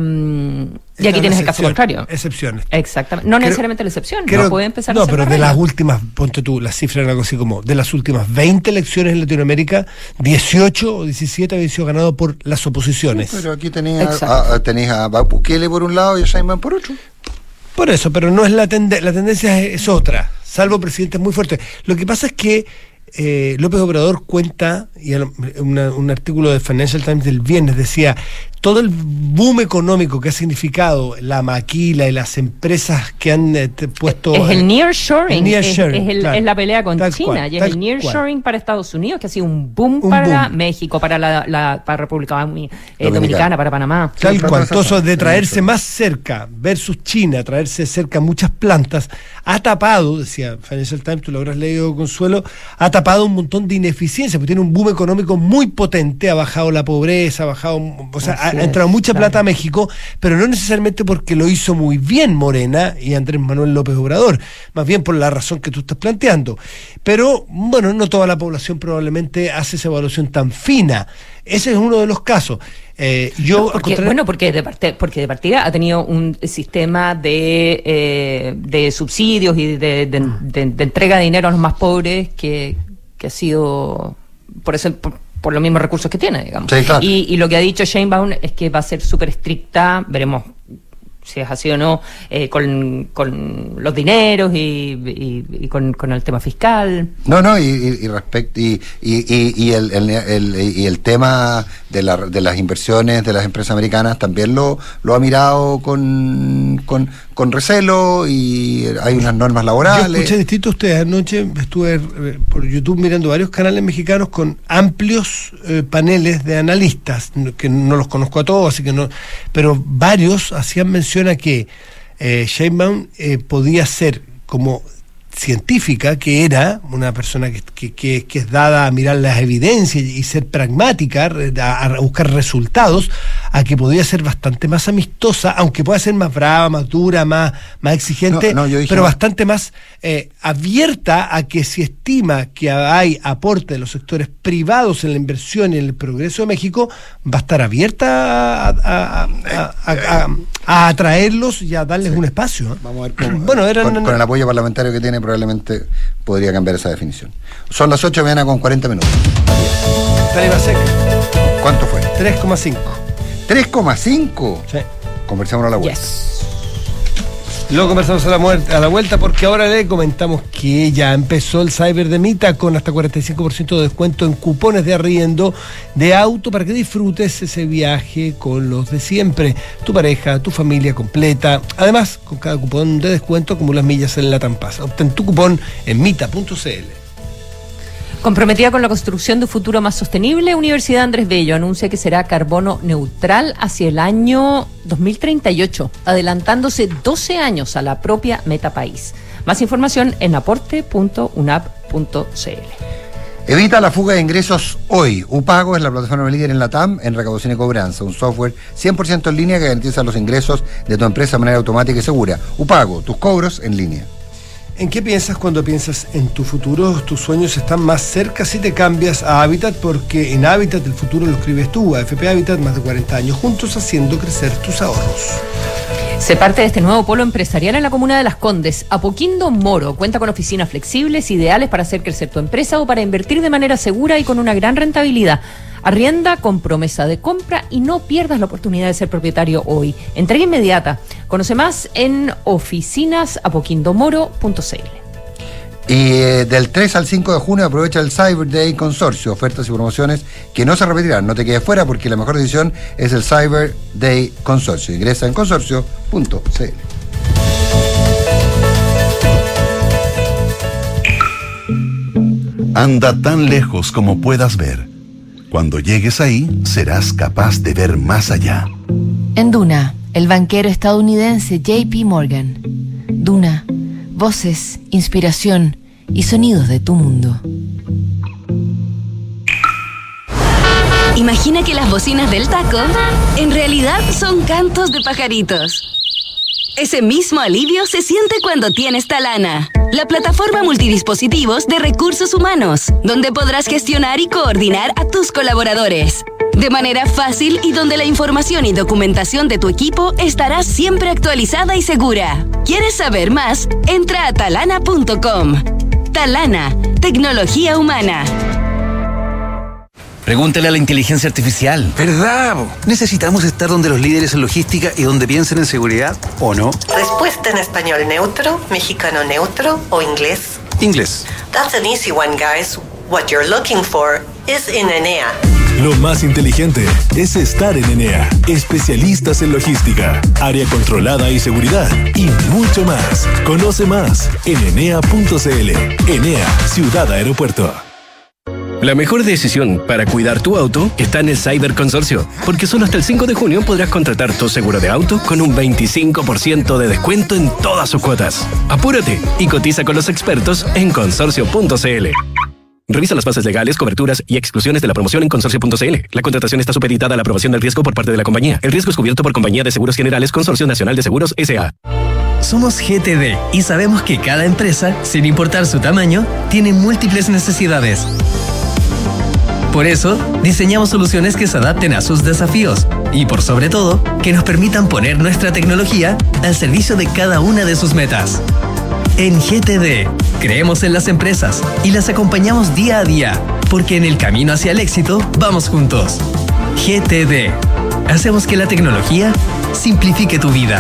S4: Eh, Y aquí tienes el caso contrario.
S3: Excepciones.
S4: Exactamente. No
S3: creo,
S4: necesariamente la excepción.
S3: creo,
S4: no puede empezar
S3: no,
S4: a ser
S3: pero
S4: la
S3: de
S4: regla.
S3: las últimas, ponte tú, las cifras eran algo así como, de las últimas veinte elecciones en Latinoamérica, dieciocho o diecisiete habían sido ganados por las oposiciones.
S2: Pero aquí tenías a, a, tenéis a Bukele por un lado y a Sheinbaum por otro.
S3: Por eso, pero no es la tendencia, la tendencia es, es otra, salvo presidentes muy fuertes. Lo que pasa es que Eh, López Obrador cuenta, y una, un artículo de Financial Times del viernes decía, todo el boom económico que ha significado la maquila y las empresas que han eh, puesto...
S4: Es el nearshoring,
S3: near
S4: es,
S3: sharing,
S4: es, el,
S3: claro,
S4: es la pelea con
S3: tal
S4: China,
S3: cual,
S4: y es el nearshoring para Estados Unidos, que ha sido un boom
S3: un
S4: para
S3: boom.
S4: México, para la, la para República eh, Dominicana. Dominicana, para Panamá.
S3: Tal
S2: Sí,
S3: cual, todo eso de
S2: sí,
S3: traerse
S2: sí.
S3: más cerca versus China, traerse cerca muchas plantas, ha tapado, decía Financial Times, tú lo habrás leído, Consuelo, ha tapado un montón de ineficiencia, porque tiene un boom económico muy potente, ha bajado la pobreza, ha bajado, o sea, ha, ha entrado mucha
S4: claro.
S3: plata a México, pero no necesariamente porque lo hizo muy bien Morena y Andrés Manuel López Obrador, más bien por la razón que tú estás planteando. Pero, bueno, no toda la población probablemente hace esa evaluación tan fina. Ese es uno de los casos. Eh, yo
S4: porque, bueno, porque de, parte, porque de partida ha tenido un sistema de, eh, de subsidios y de, de, de, de entrega de dinero a los más pobres que, que ha sido por eso por, por los mismos recursos que tiene, digamos.
S2: Sí, claro.
S4: y, y lo que ha dicho Sheinbaum es que va a ser súper estricta, veremos si es así o no, eh, con, con los dineros y, y, y con, con el tema fiscal.
S2: No, no, y, y, y respecto y, y, y, y el, el, el, y el tema de, la, de las inversiones de las empresas americanas también lo, lo ha mirado con, con, con recelo, y hay unas normas laborales.
S3: Yo escuché distinto a ustedes anoche, estuve eh, por YouTube mirando varios canales mexicanos con amplios eh, paneles de analistas, que no los conozco a todos, así que no, pero varios hacían mención a que eh, Sheinbaum eh, podía ser como científica, que era una persona que, que, que, que es dada a mirar las evidencias y ser pragmática, a, a buscar resultados, a que podía ser bastante más amistosa, aunque pueda ser más brava, más dura, más, más exigente, no, no, yo dije pero no. bastante más eh, abierta a que si estima que hay aporte de los sectores privados en la inversión y en el progreso de México, va a estar abierta a, a, a, a, a, a atraerlos y a darles sí. un espacio. ¿eh?
S2: Vamos a ver cómo, bueno, eran, con, con el apoyo parlamentario que tiene, probablemente podría cambiar esa definición. Son las ocho de la mañana con cuarenta minutos.
S3: Tarifa seca.
S2: ¿Cuánto fue?
S3: tres coma cinco.
S2: ¿tres coma cinco?
S3: Sí.
S2: Conversamos a la vuelta.
S4: Yes.
S3: Luego conversamos a la, muerte, a la vuelta porque ahora le comentamos que ya empezó el Cyber de Mita con hasta cuarenta y cinco por ciento de descuento en cupones de arriendo de auto para que disfrutes ese viaje con los de siempre, tu pareja, tu familia completa. Además, con cada cupón de descuento acumulas millas en la Tampasa. Obtén tu cupón en mita punto c l.
S4: Comprometida con la construcción de un futuro más sostenible, Universidad Andrés Bello anuncia que será carbono neutral hacia el año dos mil treinta y ocho, adelantándose doce años a la propia meta país. Más información en aporte punto unap punto c l.
S2: Evita la fuga de ingresos hoy. Upago es la plataforma líder en la T A M en recaudación y cobranza, un software cien por ciento en línea que garantiza los ingresos de tu empresa de manera automática y segura. Upago, tus cobros en línea.
S3: ¿En qué piensas cuando piensas en tu futuro? Tus sueños están más cerca si te cambias a Habitat, porque en Habitat el futuro lo escribes tú. A F P Habitat, más de cuarenta años juntos haciendo crecer tus ahorros.
S4: Se parte de este nuevo polo empresarial en la comuna de Las Condes. Apoquindo Moro cuenta con oficinas flexibles, ideales para hacer crecer tu empresa o para invertir de manera segura y con una gran rentabilidad. Arrienda con promesa de compra y no pierdas la oportunidad de ser propietario hoy. Entrega inmediata. Conoce más en oficinas apoquindo moro punto c l.
S2: Y eh, del tres al cinco de junio aprovecha el Cyber Day Consorcio, ofertas y promociones que no se repetirán. No te quedes fuera porque la mejor decisión es el Cyber Day Consorcio. Ingresa en consorcio punto c l.
S1: Anda tan lejos como puedas ver. Cuando llegues ahí, serás capaz de ver más allá.
S5: En Duna, el banquero estadounidense J P Morgan. Duna, voces, inspiración y sonidos de tu mundo.
S6: Imagina que las bocinas del taco en realidad son cantos de pajaritos. Ese mismo alivio se siente cuando tienes Talana, la plataforma multidispositivos de recursos humanos, donde podrás gestionar y coordinar a tus colaboradores de manera fácil y donde la información y documentación de tu equipo estará siempre actualizada y segura. ¿Quieres saber más? Entra a talana punto com. Talana, tecnología humana.
S7: Pregúntale a la inteligencia artificial.
S8: ¿Verdad?
S7: ¿Necesitamos estar donde los líderes en logística y donde piensen en seguridad o no?
S9: Respuesta en español neutro, mexicano neutro o inglés.
S7: Inglés.
S9: That's an easy one, guys. What you're looking for is in Enea.
S10: Lo más inteligente es estar en Enea. Especialistas en logística, área controlada y seguridad y mucho más. Conoce más en enea punto c l. Enea, Ciudad Aeropuerto.
S11: La mejor decisión para cuidar tu auto está en el Cyber Consorcio, porque solo hasta el cinco de junio podrás contratar tu seguro de auto con un veinticinco por ciento de descuento en todas sus cuotas. Apúrate y cotiza con los expertos en consorcio punto c l. Revisa las bases legales, coberturas y exclusiones de la promoción en consorcio punto c l. La contratación está supeditada a la aprobación del riesgo por parte de la compañía. El riesgo es cubierto por Compañía de Seguros Generales Consorcio Nacional de Seguros S A
S12: Somos G T D y sabemos que cada empresa, sin importar su tamaño, tiene múltiples necesidades. Por eso, diseñamos soluciones que se adapten a sus desafíos y, por sobre todo, que nos permitan poner nuestra tecnología al servicio de cada una de sus metas. En G T D, creemos en las empresas y las acompañamos día a día, porque en el camino hacia el éxito vamos juntos. G T D. Hacemos que la tecnología simplifique tu vida.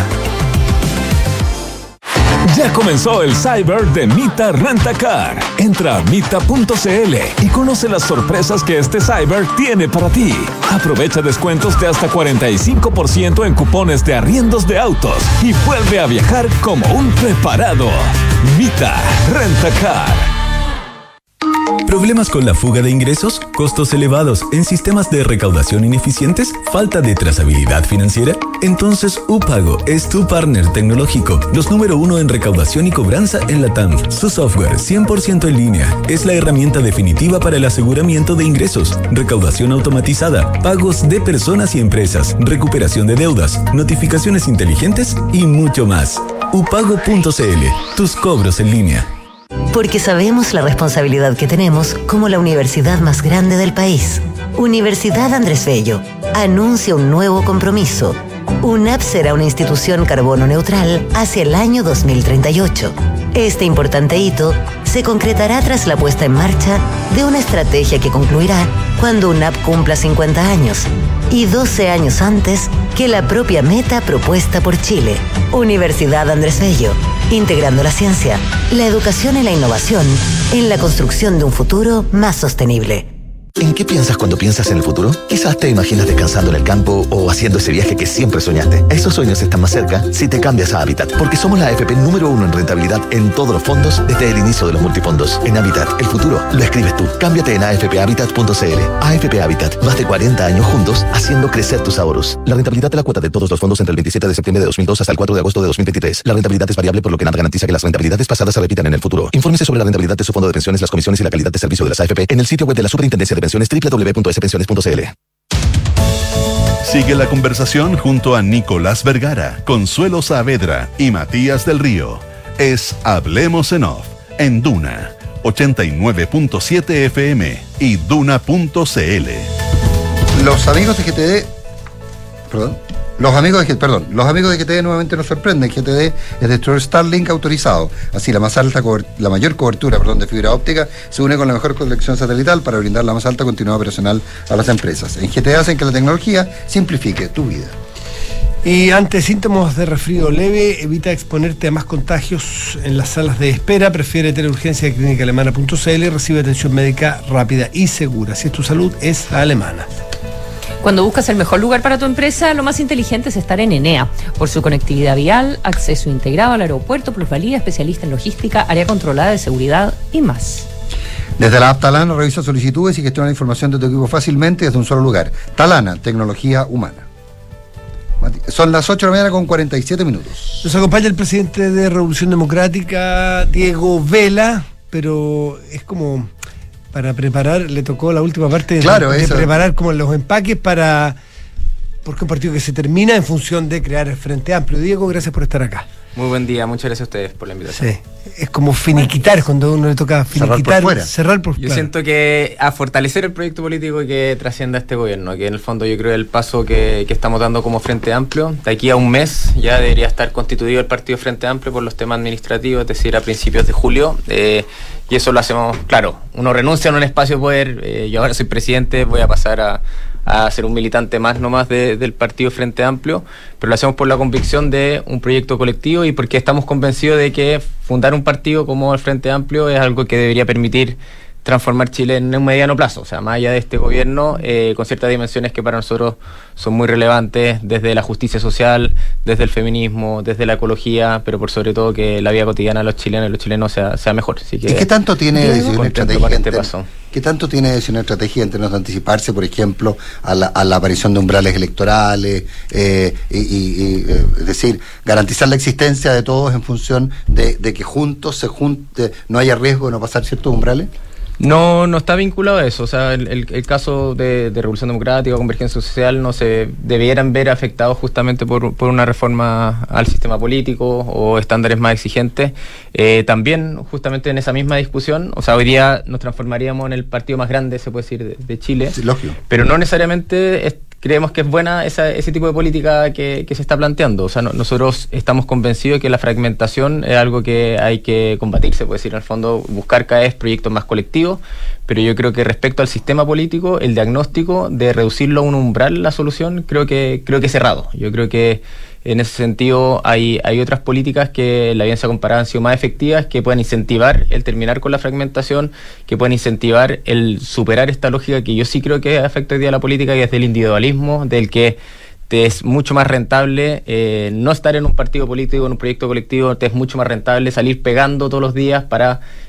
S10: Ya comenzó el Cyber de Mita Rentacar. Entra a mita punto c l y conoce las sorpresas que este Cyber tiene para ti. Aprovecha descuentos de hasta cuarenta y cinco por ciento en cupones de arriendos de autos y vuelve a viajar como un preparado. Mita Rentacar.
S8: ¿Problemas con la fuga de ingresos? ¿Costos elevados en sistemas de recaudación ineficientes? ¿Falta de trazabilidad financiera? Entonces UPago es tu partner tecnológico, los número uno en recaudación y cobranza en la T A M. Su software cien por ciento en línea es la herramienta definitiva para el aseguramiento de ingresos, recaudación automatizada, pagos de personas y empresas, recuperación de deudas, notificaciones inteligentes y mucho más. upago punto c l, tus cobros en línea.
S13: Porque sabemos la responsabilidad que tenemos como la universidad más grande del país. Universidad Andrés Bello anuncia un nuevo compromiso. UNAP será una institución carbono neutral hacia el año dos mil treinta y ocho. Este importante hito se concretará tras la puesta en marcha de una estrategia que concluirá cuando UNAP cumpla cincuenta años y doce años antes que la propia meta propuesta por Chile. Universidad Andrés Bello, integrando la ciencia, la educación y la innovación en la construcción de un futuro más sostenible.
S14: ¿En qué piensas cuando piensas en el futuro? Quizás te imaginas descansando en el campo o haciendo ese viaje que siempre soñaste. Esos sueños están más cerca si te cambias a Habitat, porque somos la A F P número uno en rentabilidad en todos los fondos desde el inicio de los multifondos. En Habitat, el futuro lo escribes tú. Cámbiate en a f p habitat punto c l. A F P Habitat, más de cuarenta años juntos haciendo crecer tus ahorros. La rentabilidad de la cuota de todos los fondos entre el veintisiete de septiembre de dos mil dos hasta el cuatro de agosto de dos mil veintitrés. La rentabilidad es variable, por lo que nada garantiza que las rentabilidades pasadas se repitan en el futuro. Infórmese sobre la rentabilidad de su fondo de pensiones, las comisiones y la calidad de servicio de las A F P en el sitio web de la Superintendencia de Pensiones doble u doble u doble u punto s pensiones punto c l.
S1: Sigue la conversación junto a Nicolás Vergara, Consuelo Saavedra y Matías del Río. Es Hablemos en Off, en Duna, ochenta y nueve punto siete F M y duna punto c l.
S2: Los amigos de G T D, perdón, los amigos de, perdón, los amigos de G T D nuevamente nos sorprenden. G T D es destructor Starlink autorizado. Así, la más alta, la mayor cobertura, perdón, de fibra óptica se une con la mejor conexión satelital para brindar la más alta continuidad operacional a las empresas. En G T D hacen que la tecnología simplifique tu vida.
S3: Y ante síntomas de resfrío leve, evita exponerte a más contagios en las salas de espera. Prefiere teleurgencia de clínica alemana punto c l y recibe atención médica rápida y segura. Si es tu salud, es la alemana.
S4: Cuando buscas el mejor lugar para tu empresa, lo más inteligente es estar en Enea. Por su conectividad vial, acceso integrado al aeropuerto, plusvalía, especialista en logística, área controlada de seguridad y más.
S2: Desde la app Talana, revisa solicitudes y gestiona la información de tu equipo fácilmente desde un solo lugar. Talana, tecnología humana. Son las ocho de la mañana con cuarenta y siete minutos.
S3: Nos acompaña el presidente de Revolución Democrática, Diego Vela, pero es como... para preparar, le tocó la última parte
S2: claro,
S3: de, de preparar como los empaques para, porque un partido que se termina en función de crear el Frente Amplio. Diego, gracias por estar acá.
S15: Muy buen día, muchas gracias a ustedes por la invitación.
S3: Sí, es como finiquitar, cuando a uno le toca finiquitar, cerrar por fuera. Cerrar por,
S15: yo
S3: claro.
S15: siento que a fortalecer el proyecto político y que trascienda este gobierno, que en el fondo yo creo que el paso que, que estamos dando como Frente Amplio, de aquí a un mes ya debería estar constituido el partido Frente Amplio por los temas administrativos, es decir, a principios de julio, eh, y eso lo hacemos, claro, uno renuncia a un espacio de poder, eh, yo ahora soy presidente, voy a pasar a a ser un militante más nomás de, del partido Frente Amplio, pero lo hacemos por la convicción de un proyecto colectivo y porque estamos convencidos de que fundar un partido como el Frente Amplio es algo que debería permitir transformar Chile en un mediano plazo, o sea, más allá de este gobierno, eh, con ciertas dimensiones que para nosotros son muy relevantes, desde la justicia social, desde el feminismo, desde la ecología, pero por sobre todo que la vida cotidiana de los chilenos y los chilenos sea, sea mejor. Así que,
S2: ¿y qué tanto tiene decisión estratégica?
S15: Este paso.
S2: ¿Qué tanto tiene decisión estratégica en términos de anticiparse, por ejemplo, a la, a la aparición de umbrales electorales, eh, y, y, y eh, es decir, garantizar la existencia de todos en función de, de que juntos se junte, no haya riesgo de no pasar ciertos umbrales?
S15: No, no está vinculado a eso. O sea, el, el, el caso de, de Revolución Democrática o Convergencia Social no se debieran ver afectados justamente por, por una reforma al sistema político o estándares más exigentes. Eh, también, justamente en esa misma discusión, o sea, hoy día nos transformaríamos en el partido más grande, se puede decir, de, de Chile.
S2: Sí, lógico.
S15: Pero no necesariamente es, creemos que es buena esa, ese tipo de política que, que se está planteando. O sea, no, nosotros estamos convencidos de que la fragmentación es algo que hay que combatir, se puede decir, en el fondo, buscar cada vez proyectos más colectivos, pero yo creo que respecto al sistema político, el diagnóstico de reducirlo a un umbral, la solución, creo que creo que es errado. Yo creo que en ese sentido hay, hay otras políticas que la evidencia comparada han sido más efectivas, que pueden incentivar el terminar con la fragmentación, que pueden incentivar el superar esta lógica que yo sí creo que afecta hoy día a la política, que es del individualismo, del que te es mucho más rentable eh, no estar en un partido político, en un proyecto colectivo, te es mucho más rentable salir pegando todos los días para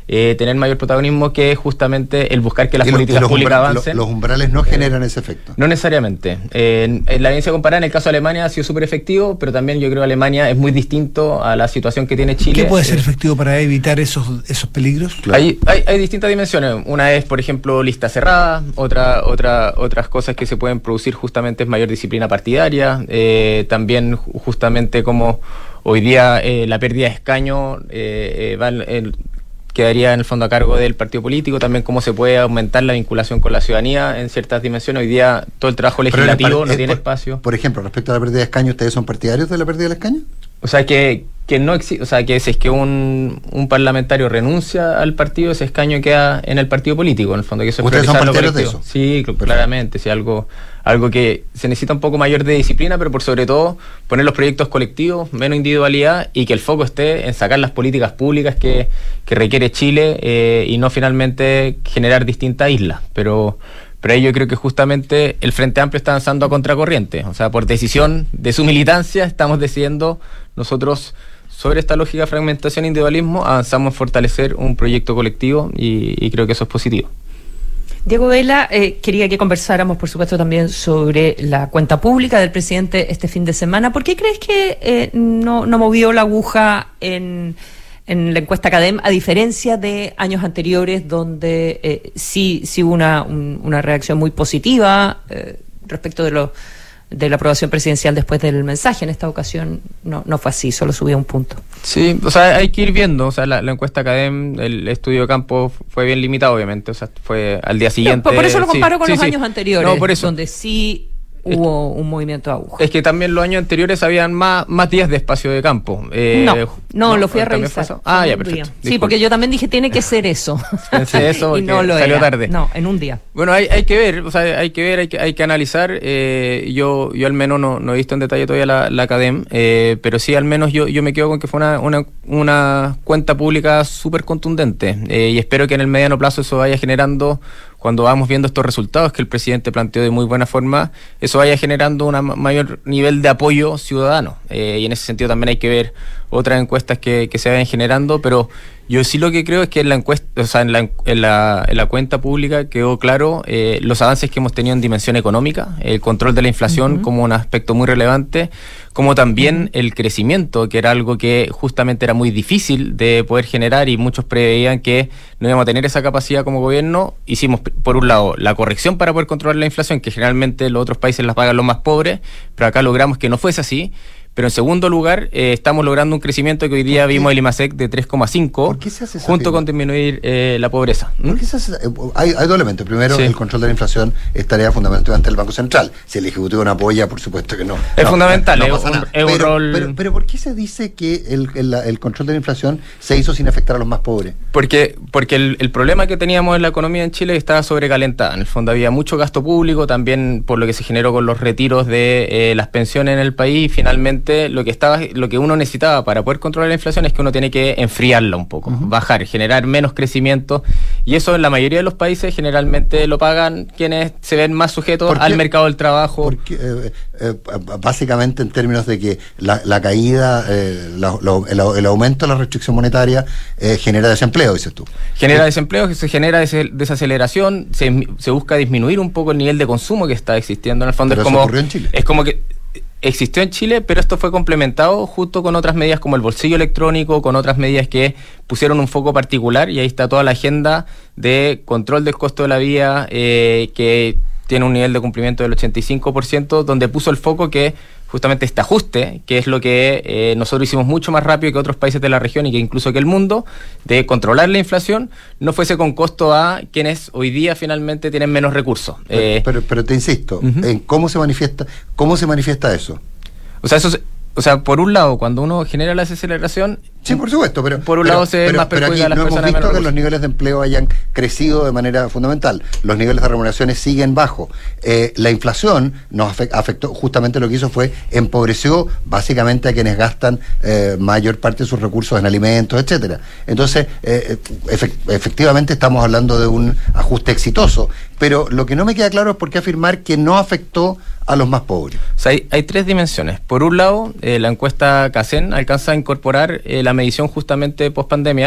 S15: eh, tener mayor protagonismo que justamente el buscar que las
S2: y
S15: políticas
S2: los
S15: públicas
S2: umbra,
S15: avancen.
S2: Los, los umbrales no generan ese efecto.
S15: No necesariamente. Eh, en, en la evidencia comparada, en el caso de Alemania ha sido súper efectivo, pero también yo creo que Alemania es muy distinto a la situación que tiene Chile.
S3: ¿Qué puede ser
S15: eh,
S3: efectivo para evitar esos, esos peligros?
S15: Claro. Hay, hay, hay distintas dimensiones. Una es, por ejemplo, lista cerrada. Otra, otra, otras cosas que se pueden producir justamente es mayor disciplina partidaria. Eh, también justamente como hoy día eh, la pérdida de escaño eh, eh, va el, el, quedaría en el fondo a cargo del partido político, también cómo se puede aumentar la vinculación con la ciudadanía en ciertas dimensiones. Hoy día todo el trabajo legislativo no tiene
S2: por,
S15: espacio.
S2: Por ejemplo, respecto a la pérdida de escaño, ¿ustedes son partidarios de la pérdida del escaño?
S15: O sea, que, que no existe, o sea, que si es que un, un parlamentario renuncia al partido, ese escaño queda en el partido político, en el fondo, que eso es
S2: ¿Ustedes son
S15: priorizar lo
S2: partidarios de
S15: colectivo.
S2: eso?
S15: Sí, Perfecto. Claramente, sí, algo, algo que se necesita un poco mayor de disciplina, pero por sobre todo poner los proyectos colectivos, menos individualidad, y que el foco esté en sacar las políticas públicas que, que requiere Chile eh, y no finalmente generar distintas islas. Pero Pero ahí yo creo que justamente el Frente Amplio está avanzando a contracorriente. O sea, por decisión de su militancia estamos decidiendo nosotros sobre esta lógica de fragmentación e individualismo, avanzamos en fortalecer un proyecto colectivo y, y creo que eso es positivo.
S4: Diego Vela, eh, quería que conversáramos, por supuesto, también sobre la cuenta pública del presidente este fin de semana. ¿Por qué crees que eh, no, no movió la aguja en... en la encuesta CADEM, a diferencia de años anteriores donde eh, sí, sí hubo una, un, una reacción muy positiva eh, respecto de lo, de la aprobación presidencial después del mensaje? En esta ocasión no, no fue así, solo subía un punto.
S15: Sí, o sea, hay que ir viendo, o sea, la, la encuesta CADEM, el estudio de campo fue bien limitado, obviamente, o sea, fue al día siguiente.
S4: No, por eso lo comparo
S15: sí,
S4: con
S15: sí,
S4: los
S15: sí.
S4: años anteriores,
S15: no, por eso.
S4: donde sí hubo un movimiento de aguja.
S15: Es que también los años anteriores habían más, más días de espacio de campo. Eh,
S4: no, no, no, lo fui a revisar.
S15: Ah, ya, perfecto.
S4: Sí, porque yo también dije, tiene que ser eso.
S15: Pensé eso
S4: y no lo
S15: salió
S4: era.
S15: tarde.
S4: No, en un día.
S15: Bueno, hay, hay que ver, o sea, hay que ver, hay que, hay que analizar. Eh, yo, yo al menos no, no he visto en detalle todavía la, la CADEM, eh, pero sí al menos yo, yo me quedo con que fue una, una, una cuenta pública súper contundente, eh, y espero que en el mediano plazo eso vaya generando, cuando vamos viendo estos resultados que el presidente planteó de muy buena forma, eso vaya generando un mayor nivel de apoyo ciudadano. Eh, y en ese sentido también hay que ver otras encuestas que, que se vayan generando, pero yo sí lo que creo es que en la encuesta, o sea, en la, en la, en la cuenta pública quedó claro eh, los avances que hemos tenido en dimensión económica, el control de la inflación uh-huh. como un aspecto muy relevante, como también uh-huh. el crecimiento, que era algo que justamente era muy difícil de poder generar y muchos preveían que no íbamos a tener esa capacidad como gobierno. Hicimos, por un lado, la corrección para poder controlar la inflación, que generalmente los otros países las pagan los más pobres, pero acá logramos que no fuese así. Pero en segundo lugar, eh, estamos logrando un crecimiento que hoy día vimos el IMASEC de tres coma cinco, junto con disminuir eh, la pobreza. ¿Mm?
S2: ¿Por qué se hace? Hay, hay dos elementos. Primero, sí. el control de la inflación es tarea fundamental ante el Banco Central. Si el Ejecutivo no apoya, por supuesto que no.
S15: Es
S2: no,
S15: fundamental,
S2: no,
S15: no
S2: no pasa
S15: un,
S2: nada.
S15: Es un
S2: pero,
S15: rol...
S2: Pero, pero ¿por qué se dice que el, el, el control de la inflación se hizo sin afectar a los más pobres?
S15: Porque, porque el, el problema que teníamos en la economía en Chile estaba sobrecalentada. En el fondo había mucho gasto público, también por lo que se generó con los retiros de eh, las pensiones en el país, y finalmente lo que estaba lo que uno necesitaba para poder controlar la inflación es que uno tiene que enfriarla un poco, uh-huh. bajar, generar menos crecimiento, y eso en la mayoría de los países generalmente lo pagan quienes se ven más sujetos al mercado del trabajo.
S2: Porque, eh, eh, básicamente en términos de que la, la caída, eh, la, la, el, el aumento de la restricción monetaria eh, genera desempleo, dices tú.
S15: Genera desempleo, se genera des- desaceleración, se, se busca disminuir un poco el nivel de consumo que está existiendo. En el fondo
S2: Pero
S15: es
S2: eso
S15: como,
S2: ocurrió en Chile.
S15: Es como que existió en Chile, pero esto fue complementado justo con otras medidas como el bolsillo electrónico, con otras medidas que pusieron un foco particular, y ahí está toda la agenda de control del costo de la vida, eh, que tiene un nivel de cumplimiento del ochenta y cinco por ciento, donde puso el foco que justamente este ajuste, que es lo que eh, nosotros hicimos mucho más rápido que otros países de la región y que incluso que el mundo, de controlar la inflación, no fuese con costo a quienes hoy día finalmente tienen menos recursos.
S2: Pero,
S15: eh,
S2: pero, pero te insisto, uh-huh. en cómo se manifiesta, cómo se manifiesta eso.
S15: O sea, eso se, o sea, por un lado, cuando uno genera la desaceleración,
S2: sí, por supuesto, pero
S15: por un
S2: pero,
S15: lado se
S2: pero,
S15: más perjudica a las
S2: no
S15: personas.
S2: Hemos visto que
S15: recursos.
S2: Los niveles de empleo hayan crecido de manera fundamental. Los niveles de remuneraciones siguen bajos. Eh, la inflación nos afectó, justamente lo que hizo fue empobreció básicamente a quienes gastan eh, mayor parte de sus recursos en alimentos, etcétera. Entonces, eh, efect- efectivamente estamos hablando de un ajuste exitoso, pero lo que no me queda claro es por qué afirmar que no afectó a los más pobres.
S15: O sea, hay, hay tres dimensiones. Por un lado, eh, la encuesta CACEN alcanza a incorporar eh, la medición justamente post pandemia,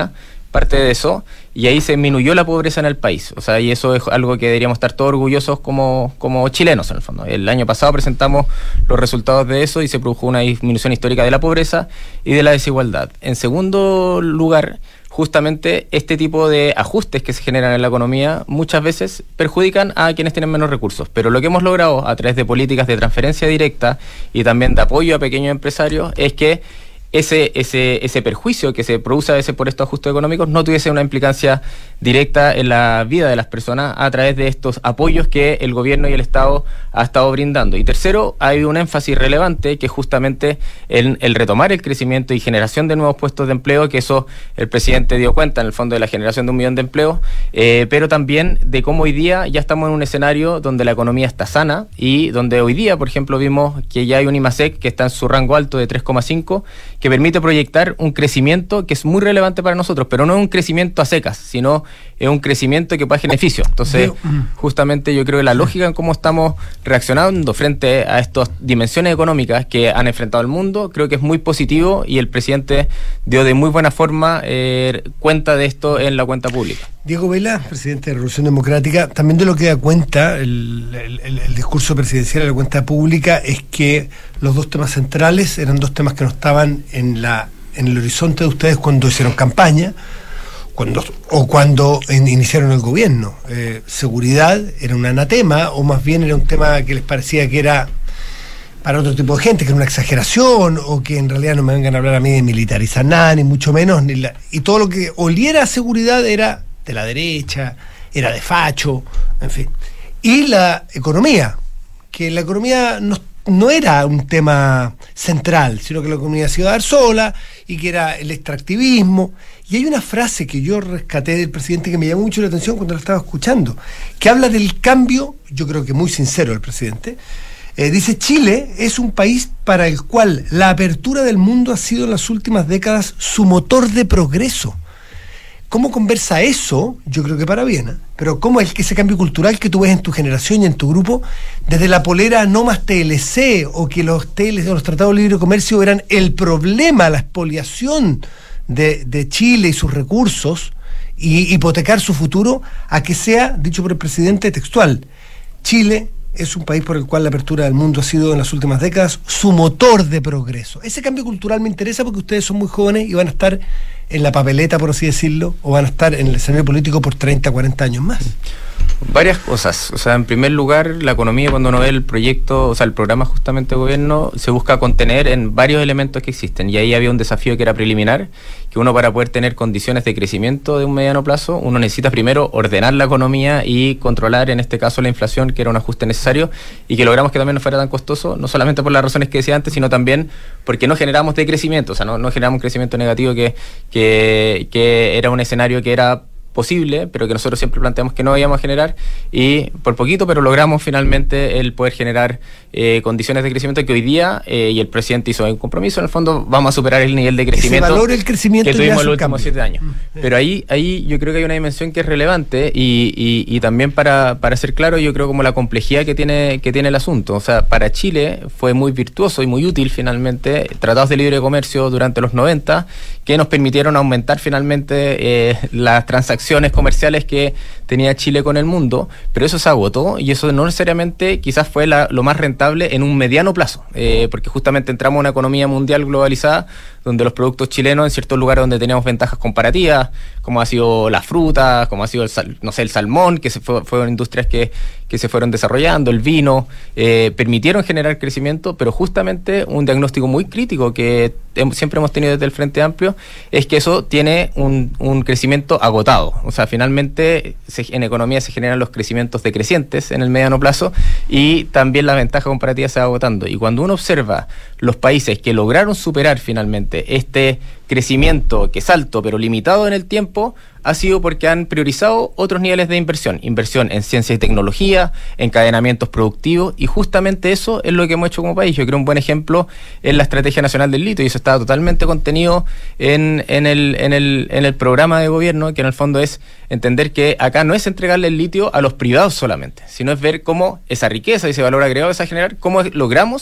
S15: parte de eso, y ahí se disminuyó la pobreza en el país. O sea, y eso es algo que deberíamos estar todos orgullosos como, como chilenos, en el fondo. El año pasado presentamos los resultados de eso y se produjo una disminución histórica de la pobreza y de la desigualdad. En segundo lugar, justamente este tipo de ajustes que se generan en la economía muchas veces perjudican a quienes tienen menos recursos. Pero lo que hemos logrado a través de políticas de transferencia directa y también de apoyo a pequeños empresarios es que ese ese ese perjuicio que se produce a veces por estos ajustes económicos no tuviese una implicancia directa en la vida de las personas a través de estos apoyos que el gobierno y el Estado ha estado brindando. Y tercero, hay un énfasis relevante que es justamente el, el retomar el crecimiento y generación de nuevos puestos de empleo, que eso el presidente dio cuenta en el fondo de la generación de un millón de empleos, eh, pero también de cómo hoy día ya estamos en un escenario donde la economía está sana y donde hoy día, por ejemplo, vimos que ya hay un IMASEC que está en su rango alto de tres coma cinco, que permite proyectar un crecimiento que es muy relevante para nosotros, pero no es un crecimiento a secas, sino es un crecimiento que pueda generar beneficios. Entonces, justamente yo creo que la lógica en cómo estamos reaccionando frente a estas dimensiones económicas que han enfrentado el mundo, creo que es muy positivo y el presidente dio de muy buena forma eh, cuenta de esto en la cuenta pública.
S3: Diego Vela, presidente de Revolución Democrática, también de lo que da cuenta el, el, el, el discurso presidencial de la cuenta pública es que los dos temas centrales eran dos temas que no estaban en la en el horizonte de ustedes cuando hicieron campaña cuando o cuando en, iniciaron el gobierno. Eh, seguridad era un anatema, o más bien era un tema que les parecía que era para otro tipo de gente, que era una exageración, o que en realidad no me vengan a hablar a mí de militarizar nada, ni mucho menos, ni la, y todo lo que oliera a seguridad era de la derecha, era de facho, en fin. Y la economía, que la economía no, no era un tema central, sino que la economía se iba a dar sola, y que era el extractivismo. Y hay una frase que yo rescaté del presidente que me llamó mucho la atención cuando la estaba escuchando, que habla del cambio, yo creo que muy sincero el presidente. Eh, dice: Chile es un país para el cual la apertura del mundo ha sido en las últimas décadas su motor de progreso. ¿Cómo conversa eso? Yo creo que para bien, ¿eh? Pero ¿cómo es que ese cambio cultural que tú ves en tu generación y en tu grupo, desde la polera no más T L C, o que los T L C o los tratados de libre comercio eran el problema, la expoliación de, de Chile y sus recursos, y hipotecar su futuro, a que sea, dicho por el presidente textual, Chile es un país por el cual la apertura del mundo ha sido en las últimas décadas su motor de progreso? Ese cambio cultural me interesa porque ustedes son muy jóvenes y van a estar en la papeleta, por así decirlo, o van a estar en el escenario político por treinta, cuarenta años más.
S15: Varias cosas. O sea, en primer lugar, la economía, cuando uno ve el proyecto, o sea, el programa justamente de gobierno, se busca contener en varios elementos que existen. Y ahí había un desafío que era preliminar, que uno, para poder tener condiciones de crecimiento de un mediano plazo, uno necesita primero ordenar la economía y controlar, en este caso, la inflación, que era un ajuste necesario, y que logramos que también no fuera tan costoso, no solamente por las razones que decía antes, sino también porque no generamos decrecimiento, o sea, no, no generamos un crecimiento negativo que, que, que era un escenario que era posible, pero que nosotros siempre planteamos que no íbamos a generar, y por poquito, pero logramos finalmente el poder generar eh, condiciones de crecimiento que hoy día, eh, y el presidente hizo un compromiso, en el fondo vamos a superar el nivel de crecimiento,
S3: que, se valore el crecimiento
S15: que tuvimos en los
S3: cambio.
S15: últimos siete años. Mm. Pero ahí ahí yo creo que hay una dimensión que es relevante, y, y, y también para, para ser claro, yo creo como la complejidad que tiene, que tiene el asunto. O sea, para Chile fue muy virtuoso y muy útil finalmente tratados de libre comercio durante los noventa, que nos permitieron aumentar finalmente eh, las transacciones comerciales que tenía Chile con el mundo, pero eso se agotó, y eso no necesariamente quizás fue la, lo más rentable en un mediano plazo, eh, porque justamente entramos a una economía mundial globalizada, donde los productos chilenos, en ciertos lugares donde teníamos ventajas comparativas, como ha sido la fruta, como ha sido el sal, no sé, el salmón, que se fue, fueron industrias que, que se fueron desarrollando, el vino, eh, permitieron generar crecimiento, pero justamente un diagnóstico muy crítico que hem, siempre hemos tenido desde el Frente Amplio es que eso tiene un, un crecimiento agotado. O sea, finalmente se, en economía se generan los crecimientos decrecientes en el mediano plazo, y también la ventaja comparativa se va agotando. Y cuando uno observa los países que lograron superar finalmente este crecimiento, que es alto pero limitado en el tiempo, ha sido porque han priorizado otros niveles de inversión, inversión en ciencia y tecnología, encadenamientos productivos, y justamente eso es lo que hemos hecho como país. Yo creo un buen ejemplo es la Estrategia Nacional del Litio, y eso está totalmente contenido en, en, el, en, el, en el programa de gobierno, que en el fondo es entender que acá no es entregarle el litio a los privados solamente, sino es ver cómo esa riqueza y ese valor agregado que se va a generar, cómo logramos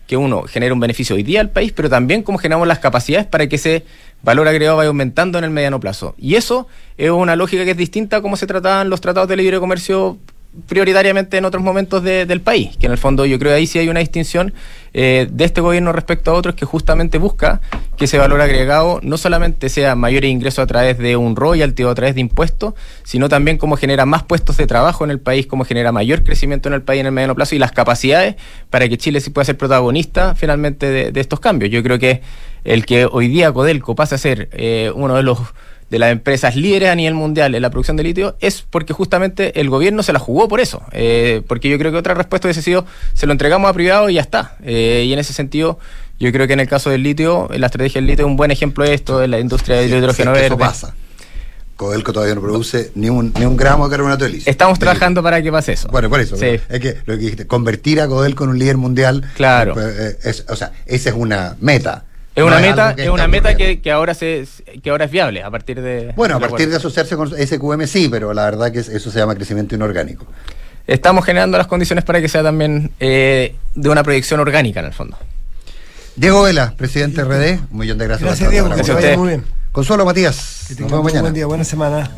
S15: que uno genera un beneficio hoy día al país, pero también cómo generamos las capacidades para que ese valor agregado vaya aumentando en el mediano plazo. Y eso es una lógica que es distinta a cómo se trataban los tratados de libre comercio prioritariamente en otros momentos de, del país, que en el fondo yo creo que ahí sí hay una distinción eh, de este gobierno respecto a otros que justamente busca que ese valor agregado no solamente sea mayor ingreso a través de un royalty o a través de impuestos, sino también cómo genera más puestos de trabajo en el país, cómo genera mayor crecimiento en el país en el mediano plazo y las capacidades para que Chile sí pueda ser protagonista finalmente de, de estos cambios. Yo creo que el que hoy día Codelco pase a ser eh, uno de los de las empresas líderes a nivel mundial en la producción de litio es porque justamente el gobierno se la jugó por eso, eh, porque yo creo que otra respuesta hubiese sido se lo entregamos a privado y ya está, eh, y en ese sentido yo creo que en el caso del litio, la estrategia del litio es un buen ejemplo de esto, de la industria del
S2: sí,
S15: hidrógeno
S2: sí,
S15: verde.
S2: Eso pasa. Codelco todavía no produce ni un, ni un gramo de carbonato de litio.
S15: Estamos trabajando litio. Para que pase eso.
S2: Bueno, por eso.
S15: Sí.
S2: Es que lo que dijiste, convertir a Codelco en un líder mundial.
S15: Claro.
S2: Eh, es, o sea, esa es una meta.
S15: Es una
S2: no
S15: meta,
S2: es,
S15: es una meta que, que ahora se que ahora es viable a partir de.
S2: Bueno,
S15: de
S2: a partir de asociarse con S Q M sí, pero la verdad que eso se llama crecimiento inorgánico.
S15: Estamos generando las condiciones para que sea también eh, de una proyección orgánica en el fondo.
S2: Diego Vela, presidente R D, un millón de gracias.
S3: Gracias, Diego, que se vaya muy bien.
S2: Consuelo Matías,
S3: que tengamos un buen día, buena semana.